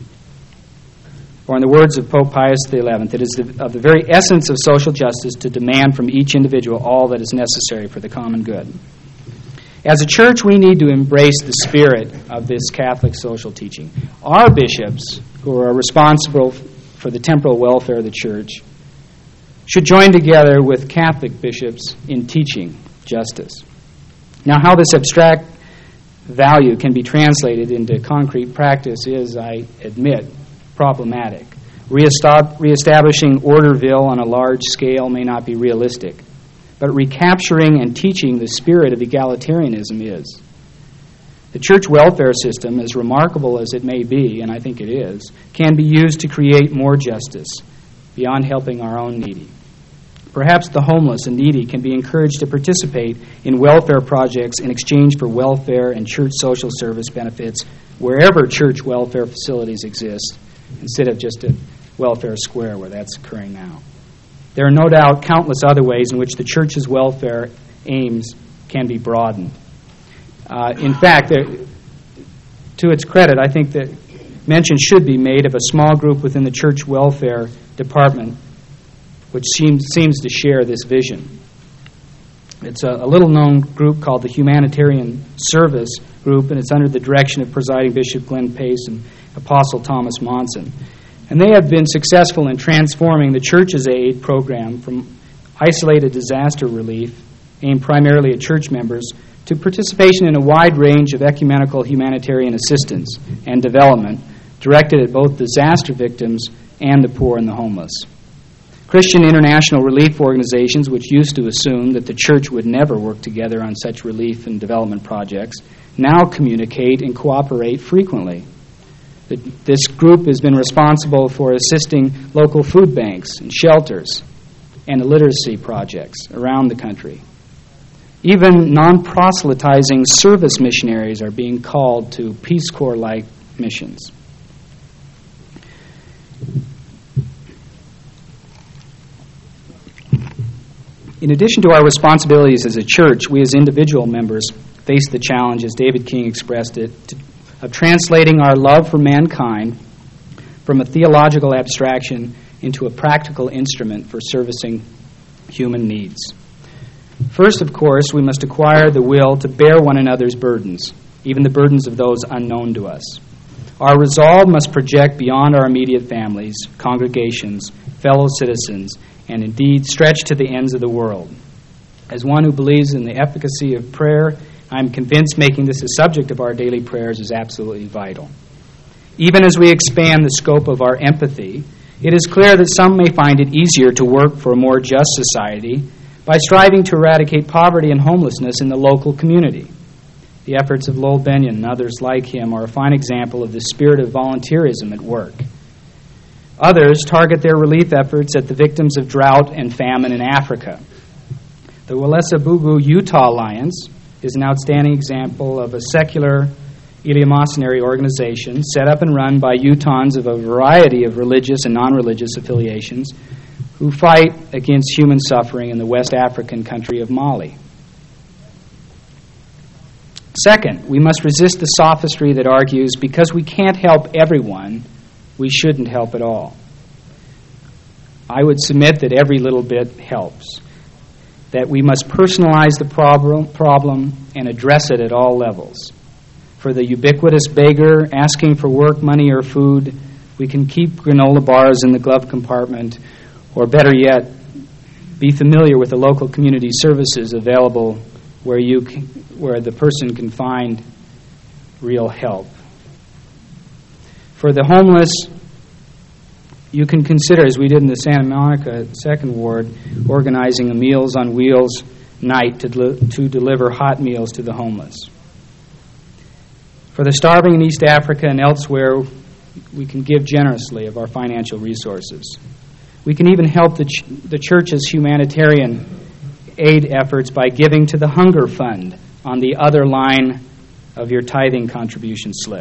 Or in the words of Pope Pius XI, it is of the very essence of social justice to demand from each individual all that is necessary for the common good. As a church, we need to embrace the spirit of this Catholic social teaching. Our bishops, who are responsible for the temporal welfare of the church, should join together with Catholic bishops in teaching justice. Now, how this abstract value can be translated into concrete practice is, I admit, problematic. Reestablishing Orderville on a large scale may not be realistic, but recapturing and teaching the spirit of egalitarianism is. The church welfare system, as remarkable as it may be, and I think it is, can be used to create more justice beyond helping our own needy. Perhaps the homeless and needy can be encouraged to participate in welfare projects in exchange for welfare and church social service benefits wherever church welfare facilities exist, instead of just a welfare square where that's occurring now. There are no doubt countless other ways in which the church's welfare aims can be broadened. In fact, to its credit, I think that mention should be made of a small group within the church welfare department which seems to share this vision. It's a little-known group called the Humanitarian Service Group, and it's under the direction of presiding Bishop Glenn Pace and Apostle Thomas Monson. And they have been successful in transforming the church's aid program from isolated disaster relief, aimed primarily at church members, to participation in a wide range of ecumenical humanitarian assistance and development directed at both disaster victims and the poor and the homeless. Christian international relief organizations, which used to assume that the church would never work together on such relief and development projects, now communicate and cooperate frequently. This group has been responsible for assisting local food banks and shelters and literacy projects around the country. Even non-proselytizing service missionaries are being called to Peace Corps-like missions. In addition to our responsibilities as a church, we as individual members face the challenge, as David King expressed it, of translating our love for mankind from a theological abstraction into a practical instrument for servicing human needs. First, of course, we must acquire the will to bear one another's burdens, even the burdens of those unknown to us. Our resolve must project beyond our immediate families, congregations, fellow citizens, and indeed stretch to the ends of the world. As one who believes in the efficacy of prayer, I'm convinced making this a subject of our daily prayers is absolutely vital. Even as we expand the scope of our empathy, it is clear that some may find it easier to work for a more just society by striving to eradicate poverty and homelessness in the local community. The efforts of Lowell Benyon and others like him are a fine example of the spirit of volunteerism at work. Others target their relief efforts at the victims of drought and famine in Africa. The Welesabugu Utah Alliance is an outstanding example of a secular eleemosynary organization set up and run by Utahns of a variety of religious and non-religious affiliations who fight against human suffering in the West African country of Mali. Second, we must resist the sophistry that argues because we can't help everyone, we shouldn't help at all. I would submit that every little bit helps, that we must personalize the problem and address it at all levels. For the ubiquitous beggar asking for work, money, or food, we can keep granola bars in the glove compartment, or better yet, be familiar with the local community services available where the person can find real help. For the homeless, you can consider, as we did in the Santa Monica 2nd Ward, organizing a Meals on Wheels night to deliver hot meals to the homeless. For the starving in East Africa and elsewhere, we can give generously of our financial resources. We can even help the church's humanitarian aid efforts by giving to the Hunger Fund on the other line of your tithing contribution slip.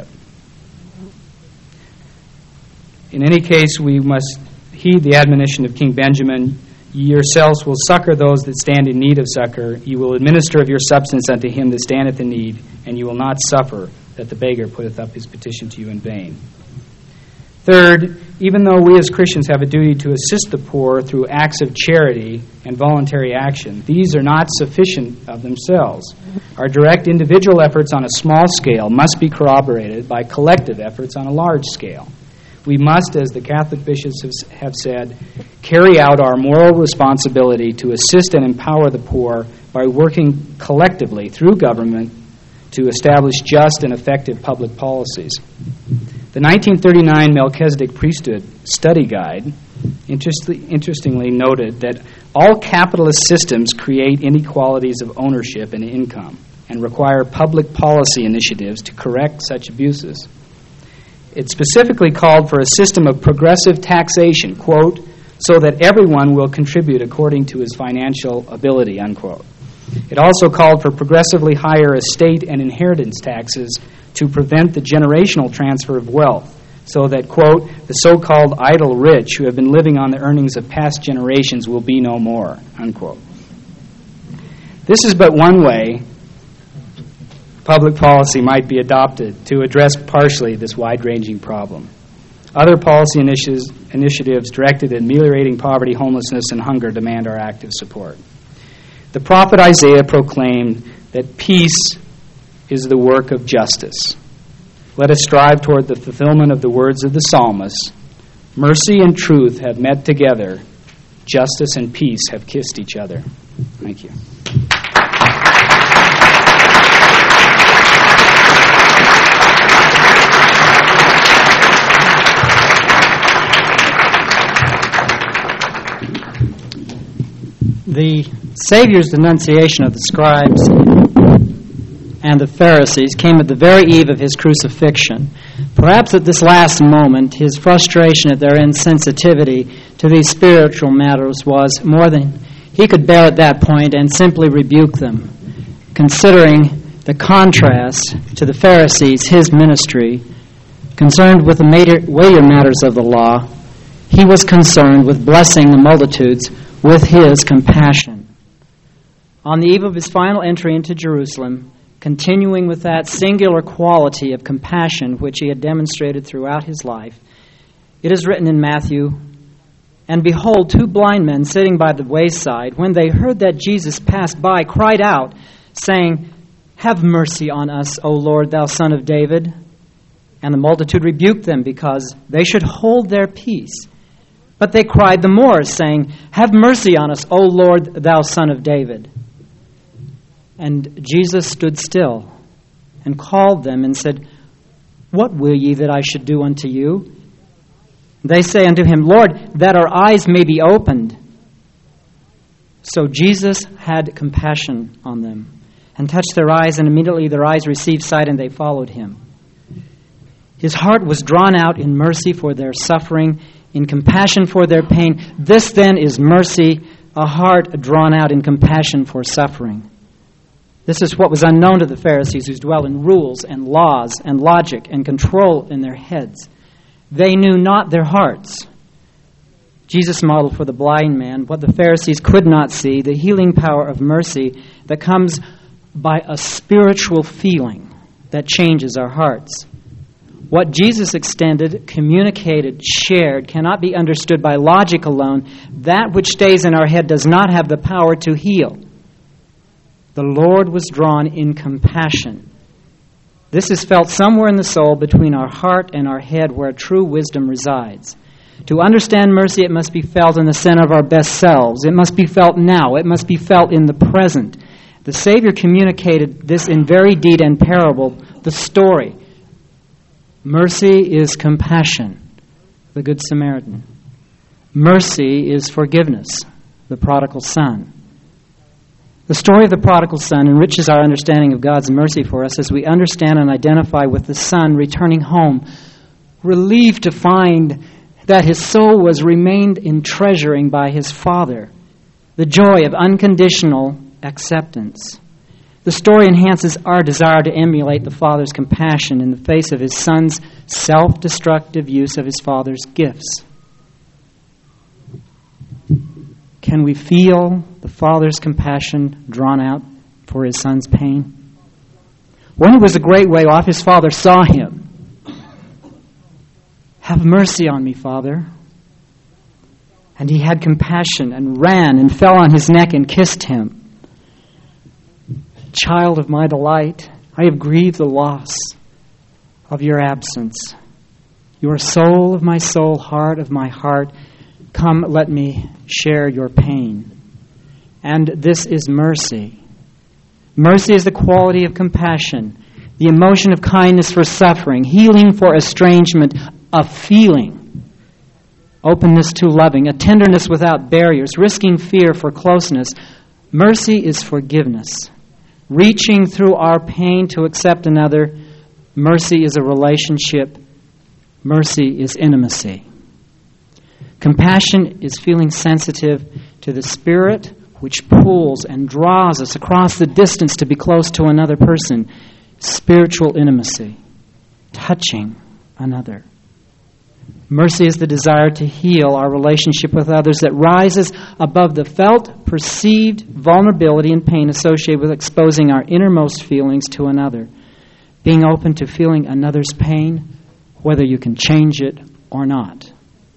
In any case, we must heed the admonition of King Benjamin, "Ye yourselves will succor those that stand in need of succor. You will administer of your substance unto him that standeth in need, and you will not suffer that the beggar putteth up his petition to you in vain." Third, even though we as Christians have a duty to assist the poor through acts of charity and voluntary action, these are not sufficient of themselves. Our direct individual efforts on a small scale must be corroborated by collective efforts on a large scale. We must, as the Catholic bishops have said, carry out our moral responsibility to assist and empower the poor by working collectively through government to establish just and effective public policies. The 1939 Melchizedek Priesthood Study Guide interestingly noted that all capitalist systems create inequalities of ownership and income and require public policy initiatives to correct such abuses. It specifically called for a system of progressive taxation, quote, "so that everyone will contribute according to his financial ability," unquote. It also called for progressively higher estate and inheritance taxes to prevent the generational transfer of wealth, so that, quote, "the so-called idle rich who have been living on the earnings of past generations will be no more," unquote. This is but one way public policy might be adopted to address partially this wide-ranging problem. Other policy initiatives directed at ameliorating poverty, homelessness, and hunger demand our active support. The prophet Isaiah proclaimed that peace is the work of justice. Let us strive toward the fulfillment of the words of the psalmist. Mercy and truth have met together. Justice and peace have kissed each other. Thank you. The Savior's denunciation of the scribes and the Pharisees came at the very eve of his crucifixion. Perhaps at this last moment, his frustration at their insensitivity to these spiritual matters was more than he could bear at that point, and simply rebuked them. Considering the contrast to the Pharisees, his ministry, concerned with the weightier matters of the law, he was concerned with blessing the multitudes with his compassion. On the eve of his final entry into Jerusalem, continuing with that singular quality of compassion which he had demonstrated throughout his life, it is written in Matthew, "And behold, 2 blind men sitting by the wayside, when they heard that Jesus passed by, cried out, saying, 'Have mercy on us, O Lord, thou Son of David.' And the multitude rebuked them because they should hold their peace. But they cried the more, saying, 'Have mercy on us, O Lord, thou Son of David.' And Jesus stood still and called them and said, 'What will ye that I should do unto you?' They say unto him, 'Lord, that our eyes may be opened.' So Jesus had compassion on them and touched their eyes, and immediately their eyes received sight, and they followed him. His heart was drawn out in mercy for their suffering, in compassion for their pain. This then is mercy, a heart drawn out in compassion for suffering. This is what was unknown to the Pharisees, who dwelt in rules and laws and logic and control in their heads. They knew not their hearts. Jesus modeled for the blind man what the Pharisees could not see, the healing power of mercy that comes by a spiritual feeling that changes our hearts. What Jesus extended, communicated, shared cannot be understood by logic alone. That which stays in our head does not have the power to heal. The Lord was drawn in compassion. This is felt somewhere in the soul between our heart and our head where true wisdom resides. To understand mercy, it must be felt in the center of our best selves. It must be felt now. It must be felt in the present. The Savior communicated this in very deed and parable, the story. Mercy is compassion, the Good Samaritan. Mercy is forgiveness, the prodigal son. The story of the prodigal son enriches our understanding of God's mercy for us as we understand and identify with the son returning home, relieved to find that his soul was remained in treasuring by his father, the joy of unconditional acceptance. The story enhances our desire to emulate the father's compassion in the face of his son's self-destructive use of his father's gifts. Can we feel the father's compassion drawn out for his son's pain? When he was a great way off, his father saw him. "Have mercy on me, Father." And he had compassion and ran and fell on his neck and kissed him. "Child of my delight, I have grieved the loss of your absence. You are soul of my soul, heart of my heart. Come, let me share your pain." And this is mercy. Mercy is the quality of compassion, the emotion of kindness for suffering, healing for estrangement, a feeling, openness to loving, a tenderness without barriers, risking fear for closeness. Mercy is forgiveness, reaching through our pain to accept another. Mercy is a relationship. Mercy is intimacy. Compassion is feeling sensitive to the Spirit which pulls and draws us across the distance to be close to another person. Spiritual intimacy, touching another. Mercy is the desire to heal our relationship with others that rises above the felt, perceived vulnerability and pain associated with exposing our innermost feelings to another. Being open to feeling another's pain, whether you can change it or not.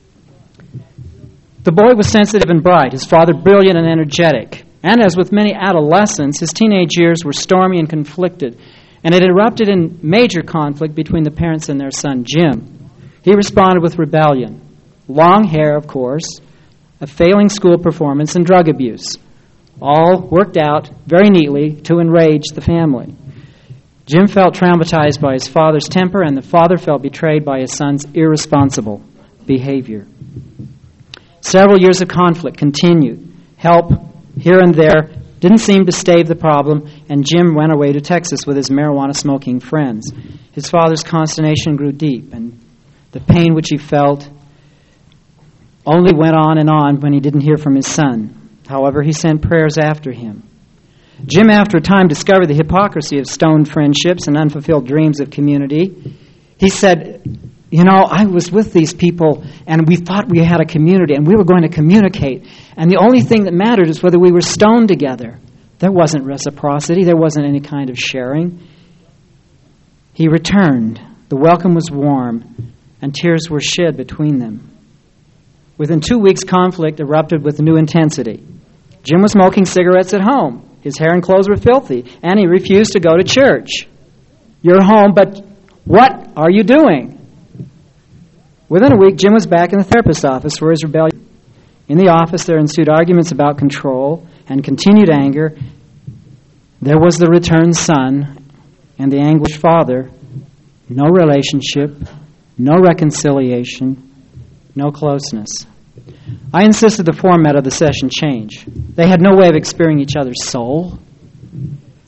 The boy was sensitive and bright, his father brilliant and energetic. And as with many adolescents, his teenage years were stormy and conflicted, and it erupted in major conflict between the parents and their son, Jim. He responded with rebellion, long hair, of course, a failing school performance, and drug abuse, all worked out very neatly to enrage the family. Jim felt traumatized by his father's temper, and the father felt betrayed by his son's irresponsible behavior. Several years of conflict continued. Help here and there didn't seem to stave the problem, and Jim went away to Texas with his marijuana-smoking friends. His father's consternation grew deep, and the pain which he felt only went on and on when he didn't hear from his son. However, he sent prayers after him. Jim, after a time, discovered the hypocrisy of stoned friendships and unfulfilled dreams of community. He said, I was with these people, and we thought we had a community, and we were going to communicate. And the only thing that mattered is whether we were stoned together. There wasn't reciprocity. There wasn't any kind of sharing. He returned. The welcome was warm, and tears were shed between them. Within 2 weeks, conflict erupted with new intensity. Jim was smoking cigarettes at home. His hair and clothes were filthy, and he refused to go to church. You're home, but what are you doing? Within a week, Jim was back in the therapist's office for his rebellion. In the office, there ensued arguments about control and continued anger. There was the returned son and the anguished father. No relationship, no reconciliation, no closeness. I insisted the format of the session change. They had no way of experiencing each other's soul.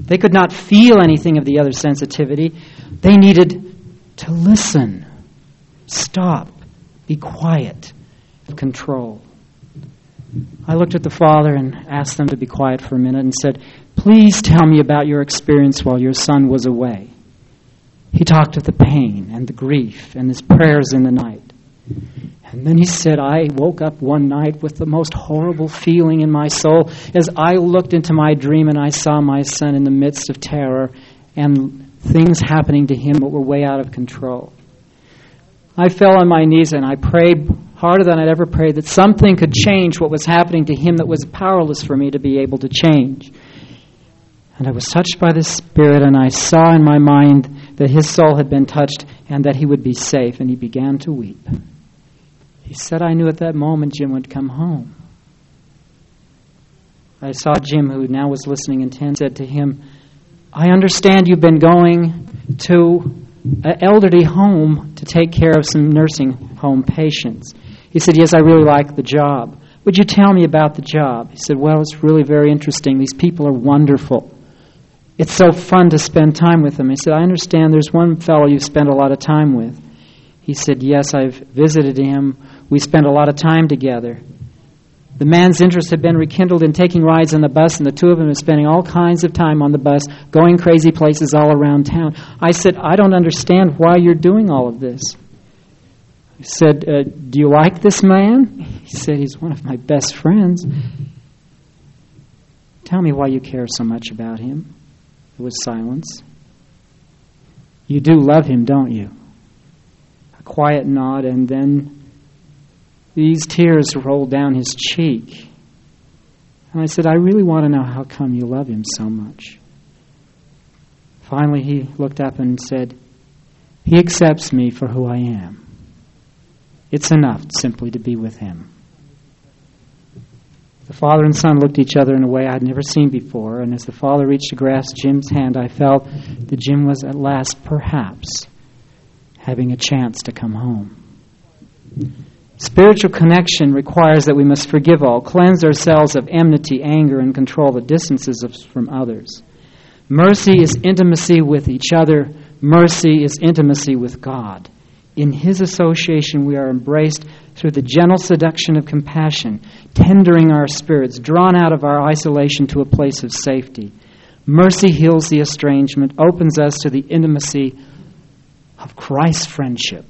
They could not feel anything of the other's sensitivity. They needed to listen, stop, be quiet, control. I looked at the father and asked them to be quiet for a minute and said, "Please tell me about your experience while your son was away." He talked of the pain and the grief and his prayers in the night. And then he said, "I woke up one night with the most horrible feeling in my soul as I looked into my dream and I saw my son in the midst of terror and things happening to him that were way out of control. I fell on my knees and I prayed harder than I'd ever prayed that something could change what was happening to him that was powerless for me to be able to change. And I was touched by the Spirit, and I saw in my mind that his soul had been touched and that he would be safe, and he began to weep. He said, I knew at that moment Jim would come home. I saw Jim, who now was listening intent, said to him, I understand you've been going to an elderly home to take care of some nursing home patients. He said, yes, I really like the job. Would you tell me about the job? He said, well, it's really very interesting. These people are wonderful. It's so fun to spend time with them. He said, I understand there's one fellow you spend a lot of time with. He said, yes, I've visited him. We spent a lot of time together. The man's interest had been rekindled in taking rides on the bus, and the two of them are spending all kinds of time on the bus, going crazy places all around town. I said, I don't understand why you're doing all of this. He said, do you like this man? He said, he's one of my best friends. Tell me why you care so much about him. There was silence. You do love him, don't you? A quiet nod, and then these tears rolled down his cheek. And I said, I really want to know how come you love him so much. Finally, he looked up and said, he accepts me for who I am. It's enough simply to be with him. The father and son looked at each other in a way I had never seen before, and as the father reached to grasp Jim's hand, I felt that Jim was at last, perhaps, having a chance to come home. Spiritual connection requires that we must forgive all, cleanse ourselves of enmity, anger, and control the distances from others. Mercy is intimacy with each other. Mercy is intimacy with God. In His association, we are embraced through the gentle seduction of compassion, tendering our spirits, drawn out of our isolation to a place of safety. Mercy heals the estrangement, opens us to the intimacy of Christ's friendship.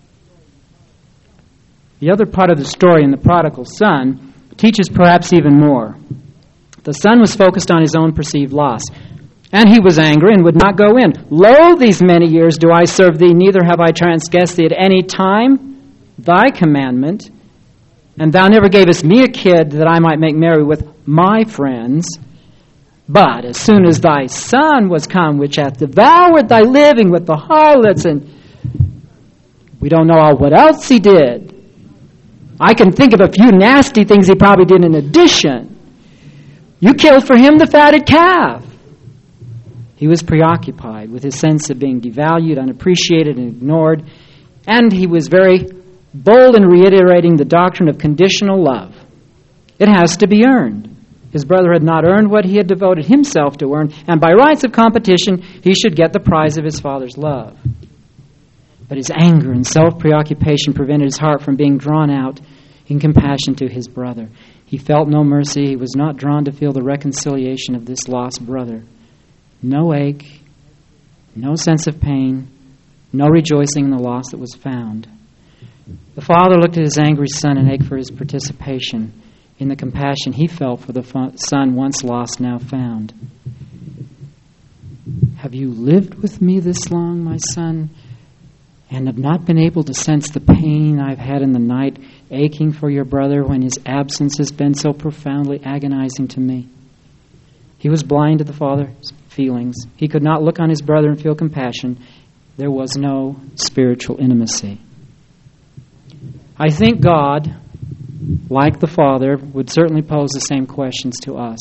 The other part of the story in the prodigal son teaches perhaps even more. The son was focused on his own perceived loss, and he was angry and would not go in. Lo, these many years do I serve thee, neither have I transgressed thee at any time thy commandment, and thou never gavest me a kid that I might make merry with my friends. But as soon as thy son was come, which hath devoured thy living with the harlots, and we don't know all what else he did. I can think of a few nasty things he probably did in addition. You killed for him the fatted calf. He was preoccupied with his sense of being devalued, unappreciated, and ignored, and he was very bold in reiterating the doctrine of conditional love. It has to be earned. His brother had not earned what he had devoted himself to earn, and by rights of competition, he should get the prize of his father's love. But his anger and self-preoccupation prevented his heart from being drawn out in compassion to his brother. He felt no mercy. He was not drawn to feel the reconciliation of this lost brother. No ache, no sense of pain, no rejoicing in the loss that was found. The father looked at his angry son and ached for his participation in the compassion he felt for the son once lost, now found. Have you lived with me this long, my son, and have not been able to sense the pain I've had in the night, aching for your brother when his absence has been so profoundly agonizing to me? He was blind to the father's feelings. He could not look on his brother and feel compassion. There was no spiritual intimacy. I think God, like the Father, would certainly pose the same questions to us.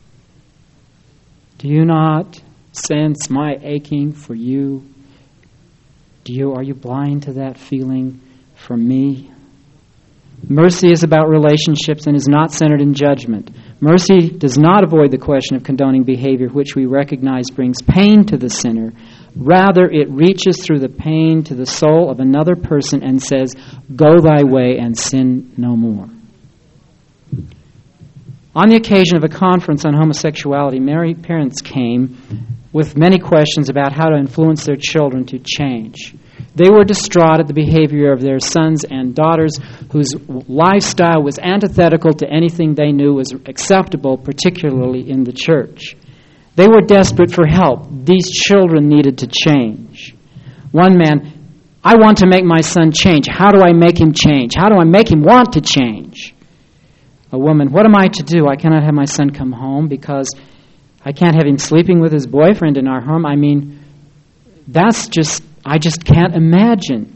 Do you not sense my aching for you? Are you blind to that feeling for me? Mercy is about relationships and is not centered in judgment. Mercy does not avoid the question of condoning behavior which we recognize brings pain to the sinner. Rather, it reaches through the pain to the soul of another person and says, "Go thy way and sin no more." On the occasion of a conference on homosexuality, many parents came with many questions about how to influence their children to change. They were distraught at the behavior of their sons and daughters whose lifestyle was antithetical to anything they knew was acceptable, particularly in the church. They were desperate for help. These children needed to change. One man, "I want to make my son change. How do I make him change? How do I make him want to change?" A woman, "What am I to do? I cannot have my son come home because I can't have him sleeping with his boyfriend in our home. I mean, I just can't imagine."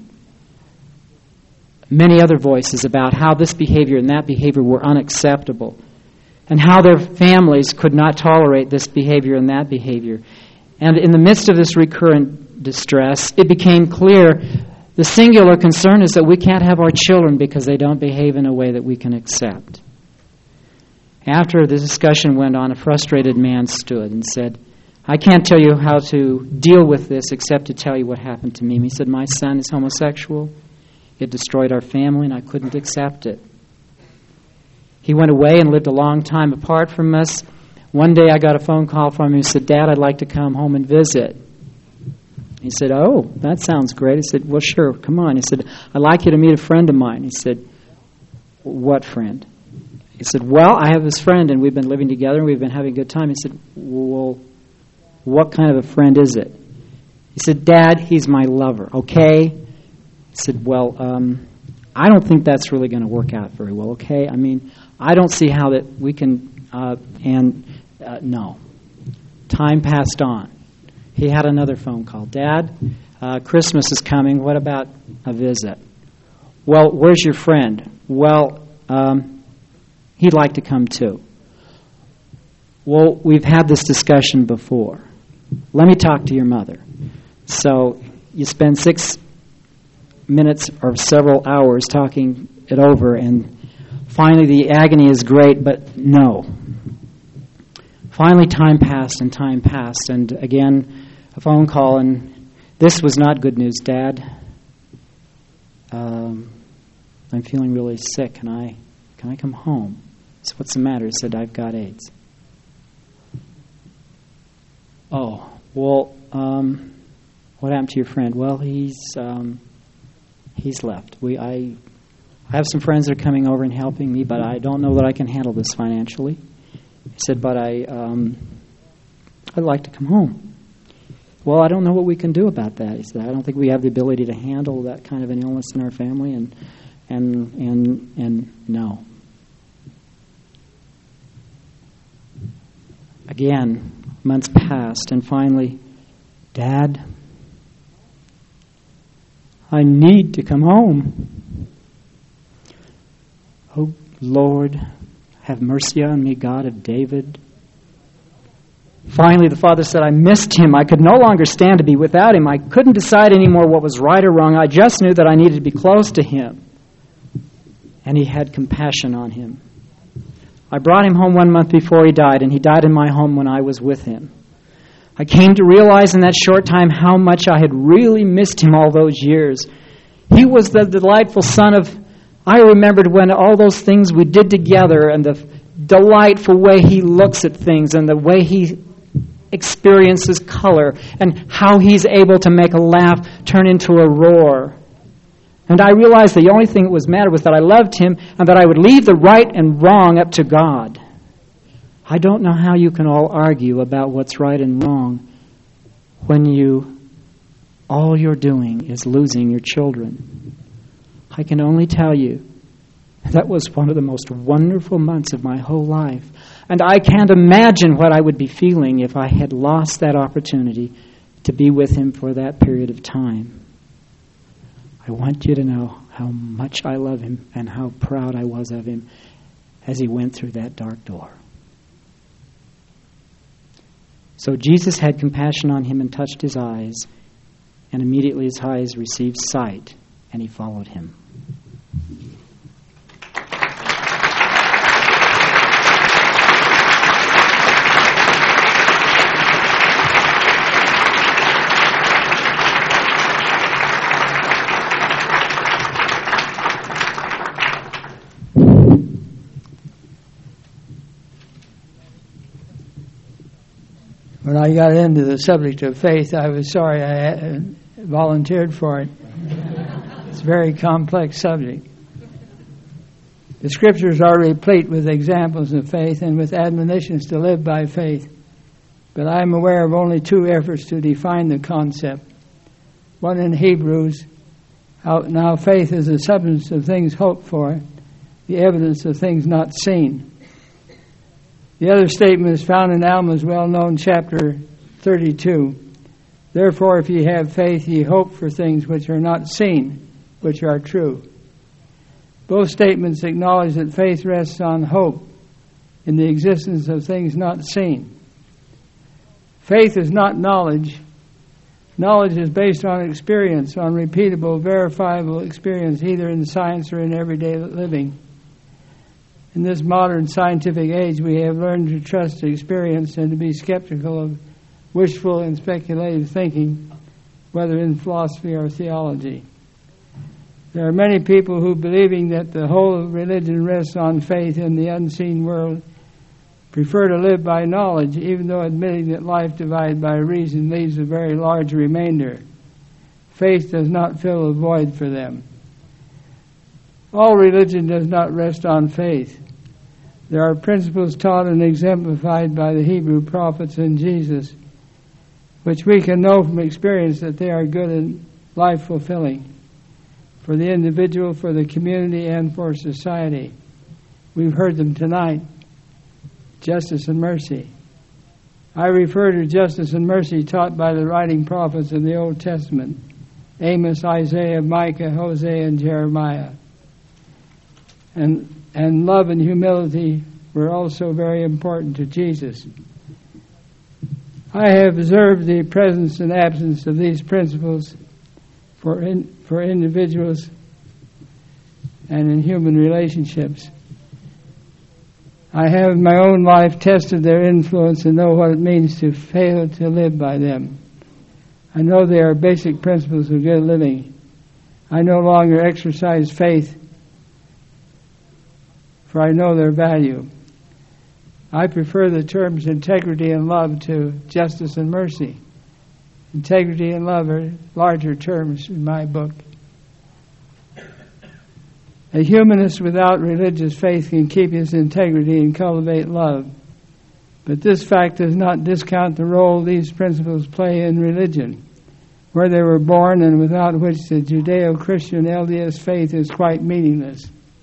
Many other voices about how this behavior and that behavior were unacceptable, and how their families could not tolerate this behavior and that behavior. And in the midst of this recurrent distress, it became clear the singular concern is that we can't have our children because they don't behave in a way that we can accept. After the discussion went on, a frustrated man stood and said, "I can't tell you how to deal with this except to tell you what happened to me." He said, "My son is homosexual. It destroyed our family, and I couldn't accept it. He went away and lived a long time apart from us. One day I got a phone call from him. He said, 'Dad, I'd like to come home and visit.' He said, 'Oh, that sounds great.' He said, 'Well, sure, come on.' He said, 'I'd like you to meet a friend of mine.' He said, 'What friend?' He said, 'Well, I have this friend, and we've been living together, and we've been having a good time.' He said, 'Well, what kind of a friend is it?' He said, 'Dad, he's my lover, okay?' He said, 'Well, I don't think that's really going to work out very well, okay? I mean, I don't see how that we can, no.' Time passed on. He had another phone call. 'Dad, Christmas is coming. What about a visit?' 'Well, where's your friend?' 'Well, he'd like to come too.' 'Well, we've had this discussion before. Let me talk to your mother.' So you spend 6 minutes or several hours talking it over, and finally the agony is great, but no. Finally time passed, and again a phone call, and this was not good news. 'Dad, I'm feeling really sick. Can I come home?' So what's the matter? He said, 'I've got AIDS.' 'Oh, well, what happened to your friend?' 'Well, he's left. I have some friends that are coming over and helping me, but I don't know that I can handle this financially.' He said, 'But I'd like to come home.' 'Well, I don't know what we can do about that.' He said, 'I don't think we have the ability to handle that kind of an illness in our family, and no.' Again, months passed, and finally, 'Dad, I need to come home.' 'Oh, Lord, have mercy on me, God of David.' Finally, the father said, 'I missed him. I could no longer stand to be without him. I couldn't decide anymore what was right or wrong. I just knew that I needed to be close to him.' And he had compassion on him. I brought him home 1 month before he died, and he died in my home when I was with him. I came to realize in that short time how much I had really missed him all those years. He was the delightful son of, I remembered when all those things we did together, and the delightful way he looks at things, and the way he experiences color, and how he's able to make a laugh turn into a roar. And I realized the only thing that was matter was that I loved him, and that I would leave the right and wrong up to God. I don't know how you can all argue about what's right and wrong when all you're doing is losing your children. I can only tell you that was one of the most wonderful months of my whole life. And I can't imagine what I would be feeling if I had lost that opportunity to be with him for that period of time. I want you to know how much I love him and how proud I was of him as he went through that dark door. So Jesus had compassion on him and touched his eyes, and immediately his eyes received sight, and he followed him. I got into the subject of faith, I was sorry I volunteered for it. It's a very complex subject. The Scriptures are replete with examples of faith and with admonitions to live by faith. But I am aware of only two efforts to define the concept. One in Hebrews, now faith is the substance of things hoped for, the evidence of things not seen. The other statement is found in Alma's well-known chapter 32. Therefore, if ye have faith, ye hope for things which are not seen, which are true. Both statements acknowledge that faith rests on hope in the existence of things not seen. Faith is not knowledge. Knowledge is based on experience, on repeatable, verifiable experience, either in science or in everyday living. In this modern scientific age, we have learned to trust experience and to be skeptical of wishful and speculative thinking, whether in philosophy or theology. There are many people who, believing that the whole of religion rests on faith in the unseen world, prefer to live by knowledge, even though admitting that life divided by reason leaves a very large remainder. Faith does not fill a void for them. All religion does not rest on faith. There are principles taught and exemplified by the Hebrew prophets and Jesus, which we can know from experience that they are good and life-fulfilling for the individual, for the community, and for society. We've heard them tonight. Justice and mercy. I refer to justice and mercy taught by the writing prophets of the Old Testament, Amos, Isaiah, Micah, Hosea, and Jeremiah. And love and humility were also very important to Jesus. I have observed the presence and absence of these principles for individuals and in human relationships. I have in my own life tested their influence and know what it means to fail to live by them. I know they are basic principles of good living. I no longer exercise faith, for I know their value. I prefer the terms integrity and love to justice and mercy. Integrity and love are larger terms in my book. A humanist without religious faith can keep his integrity and cultivate love. But this fact does not discount the role these principles play in religion, where they were born and without which the Judeo-Christian LDS faith is quite meaningless.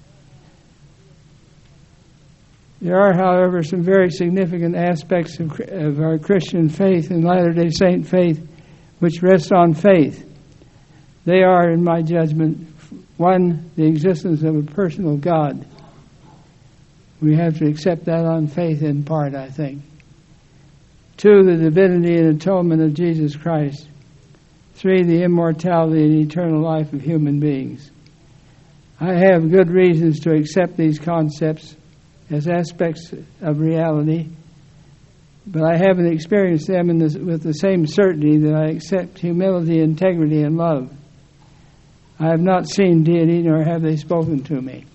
There are, however, some very significant aspects of our Christian faith and Latter-day Saint faith which rest on faith. They are, in my judgment, one, the existence of a personal God. We have to accept that on faith in part, I think. Two, the divinity and atonement of Jesus Christ. Three, the immortality and eternal life of human beings. I have good reasons to accept these concepts as aspects of reality, but I haven't experienced them with the same certainty that I accept humility, integrity, and love. I have not seen deity, nor have they spoken to me.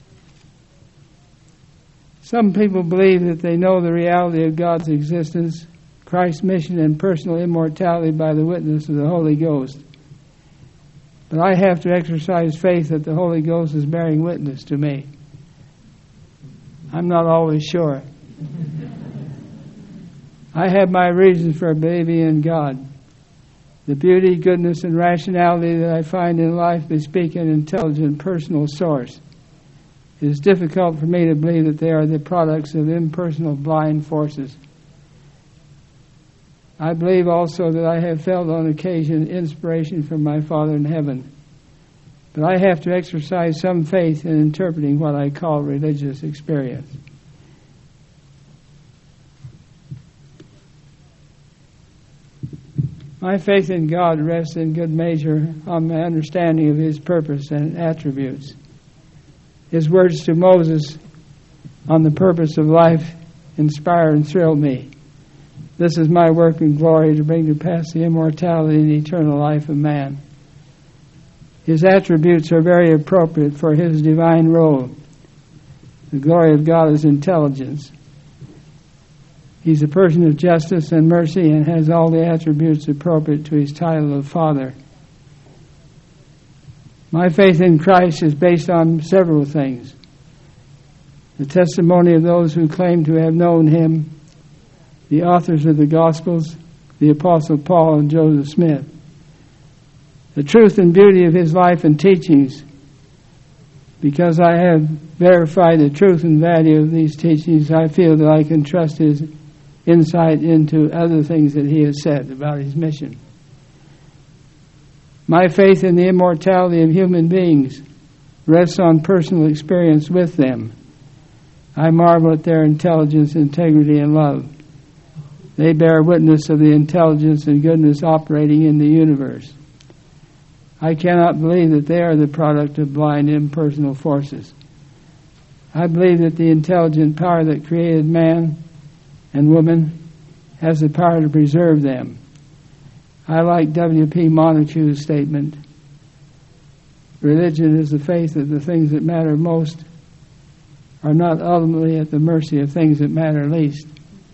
Some people believe that they know the reality of God's existence, Christ's mission, and personal immortality by the witness of the Holy Ghost. But I have to exercise faith that the Holy Ghost is bearing witness to me. I'm not always sure. I have my reasons for believing in God. The beauty, goodness, and rationality that I find in life bespeak an intelligent personal source. It is difficult for me to believe that they are the products of impersonal blind forces. I believe also that I have felt on occasion inspiration from my Father in heaven. But I have to exercise some faith in interpreting what I call religious experience. My faith in God rests in good measure on my understanding of His purpose and attributes. His words to Moses on the purpose of life inspire and thrill me. This is my work and glory, to bring to pass the immortality and eternal life of man. His attributes are very appropriate for His divine role. The glory of God is intelligence. He's a person of justice and mercy and has all the attributes appropriate to his title of Father. My faith in Christ is based on several things. The testimony of those who claim to have known him, the authors of the Gospels, the Apostle Paul and Joseph Smith. The truth and beauty of his life and teachings. Because I have verified the truth and value of these teachings, I feel that I can trust his insight into other things that he has said about his mission. My faith in the immortality of human beings rests on personal experience with them. I marvel at their intelligence, integrity, and love. They bear witness of the intelligence and goodness operating in the universe. I cannot believe that they are the product of blind, impersonal forces. I believe that the intelligent power that created man and woman has the power to preserve them. I like W.P. Montague's statement, religion is the faith that the things that matter most are not ultimately at the mercy of things that matter least.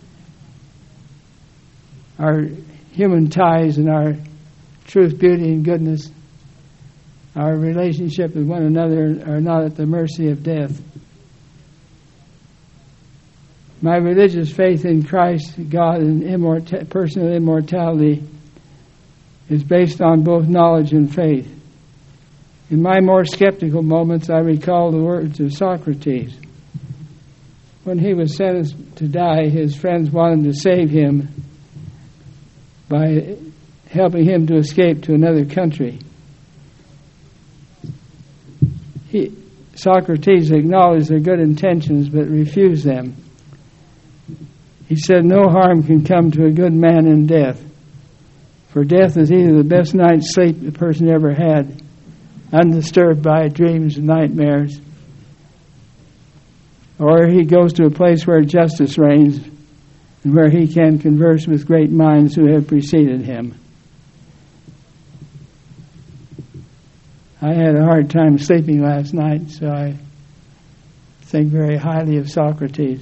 Our human ties and our truth, beauty, and goodness, our relationship with one another are not at the mercy of death. My religious faith in Christ, God, and personal immortality is based on both knowledge and faith. In my more skeptical moments, I recall the words of Socrates. When he was sentenced to die, his friends wanted to save him by helping him to escape to another country. Socrates acknowledged their good intentions but refused them. He said, "No harm can come to a good man in death, for death is either the best night's sleep the person ever had, undisturbed by dreams and nightmares, or he goes to a place where justice reigns and where he can converse with great minds who have preceded him." I had a hard time sleeping last night, so I think very highly of Socrates.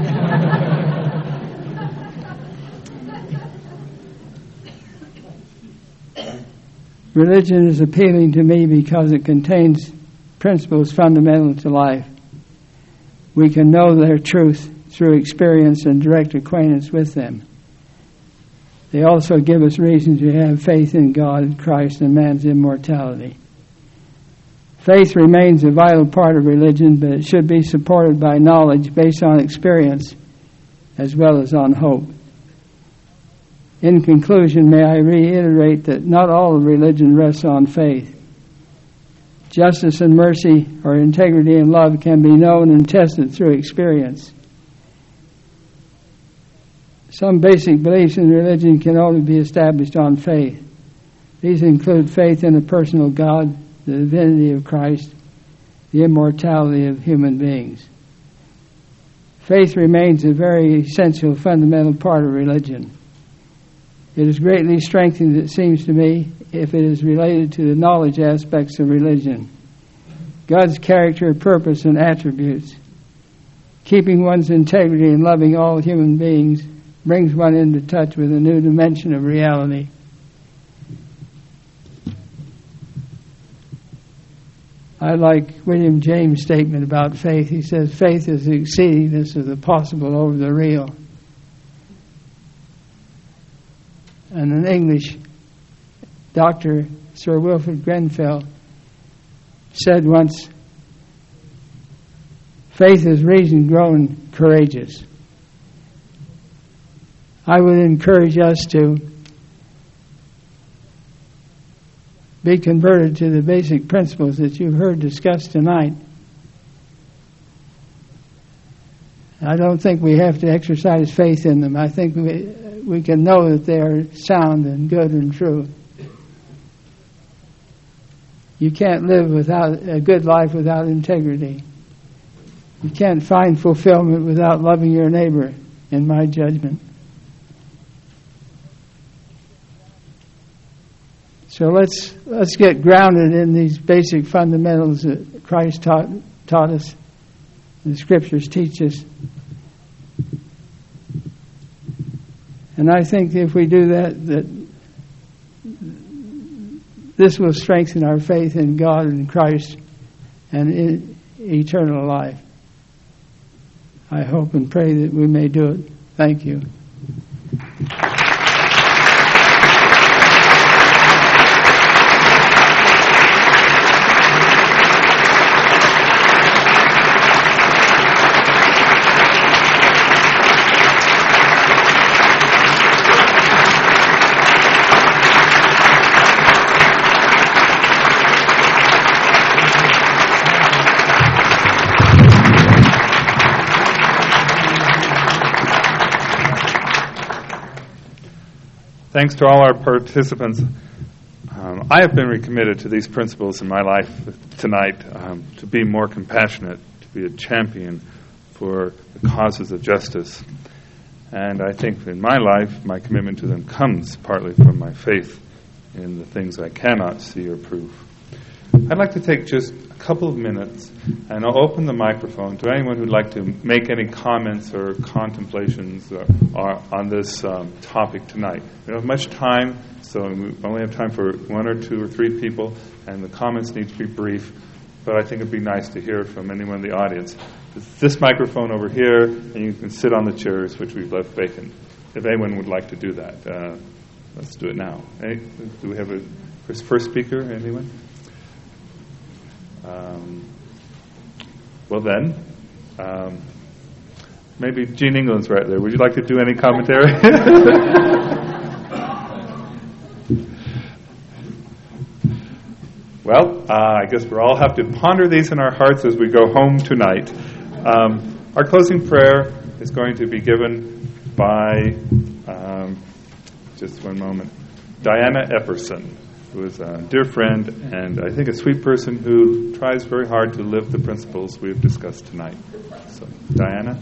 Religion is appealing to me because it contains principles fundamental to life. We can know their truth through experience and direct acquaintance with them. They also give us reason to have faith in God and Christ and man's immortality. Faith remains a vital part of religion, but it should be supported by knowledge based on experience as well as on hope. In conclusion, may I reiterate that not all of religion rests on faith. Justice and mercy, or integrity and love, can be known and tested through experience. Some basic beliefs in religion can only be established on faith. These include faith in a personal God, the divinity of Christ, the immortality of human beings. Faith remains a very essential, fundamental part of religion. It is greatly strengthened, it seems to me, if it is related to the knowledge aspects of religion, God's character, purpose, and attributes. Keeping one's integrity and loving all human beings brings one into touch with a new dimension of reality. I like William James' statement about faith. He says, faith is the exceedingness of the possible over the real. And an English doctor, Sir Wilfrid Grenfell, said once, faith is reason grown courageous. I would encourage us to be converted to the basic principles that you've heard discussed tonight. I don't think we have to exercise faith in them. I think we can know that they are sound and good and true. You can't live without a good life without integrity. You can't find fulfillment without loving your neighbor, in my judgment. So let's get grounded in these basic fundamentals that Christ taught us, and the Scriptures teach us. And I think if we do that, this will strengthen our faith in God and Christ and in eternal life. I hope and pray that we may do it. Thank you. Thanks to all our participants. I have been recommitted to these principles in my life tonight, to be more compassionate, to be a champion for the causes of justice. And I think in my life, my commitment to them comes partly from my faith in the things I cannot see or prove. I'd like to take just a couple of minutes, and I'll open the microphone to anyone who'd like to make any comments or contemplations on this topic tonight. We don't have much time, so we only have time for 1 or 2 or 3 people, and the comments need to be brief, but I think it'd be nice to hear from anyone in the audience. There's this microphone over here, and you can sit on the chairs which we've left vacant. If anyone would like to do that, let's do it now. Do we have a first speaker? Anyone? Well then, maybe Gene England's right there. Would you like to do any commentary? Well, I guess we'll all have to ponder these in our hearts as we go home tonight. Our closing prayer is going to be given by, just one moment, Diana Epperson, who is a dear friend and I think a sweet person who tries very hard to live the principles we've discussed tonight. So, Diana.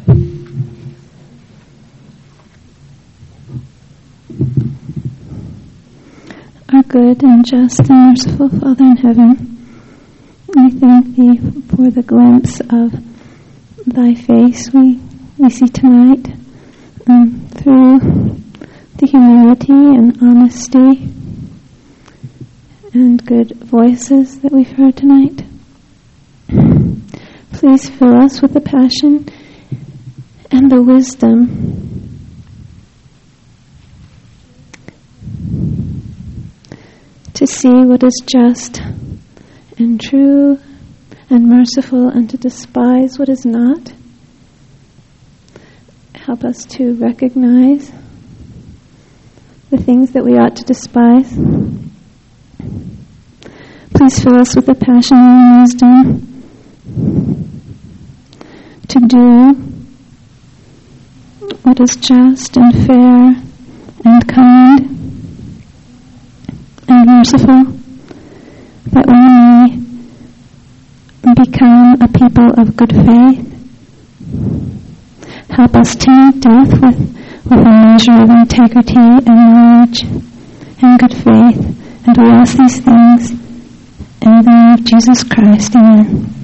Our good and just and merciful Father in heaven, we thank Thee for the glimpse of Thy face we see tonight through the humility and honesty and good voices that we've heard tonight. Please fill us with the passion and the wisdom to see what is just and true and merciful and to despise what is not. Help us to recognize the things that we ought to despise. Please fill us with the passion and wisdom to do what is just and fair and kind and merciful, that we may become a people of good faith. Help us to meet death with a measure of integrity and knowledge and good faith, and we ask these things in the name of Jesus Christ. Amen.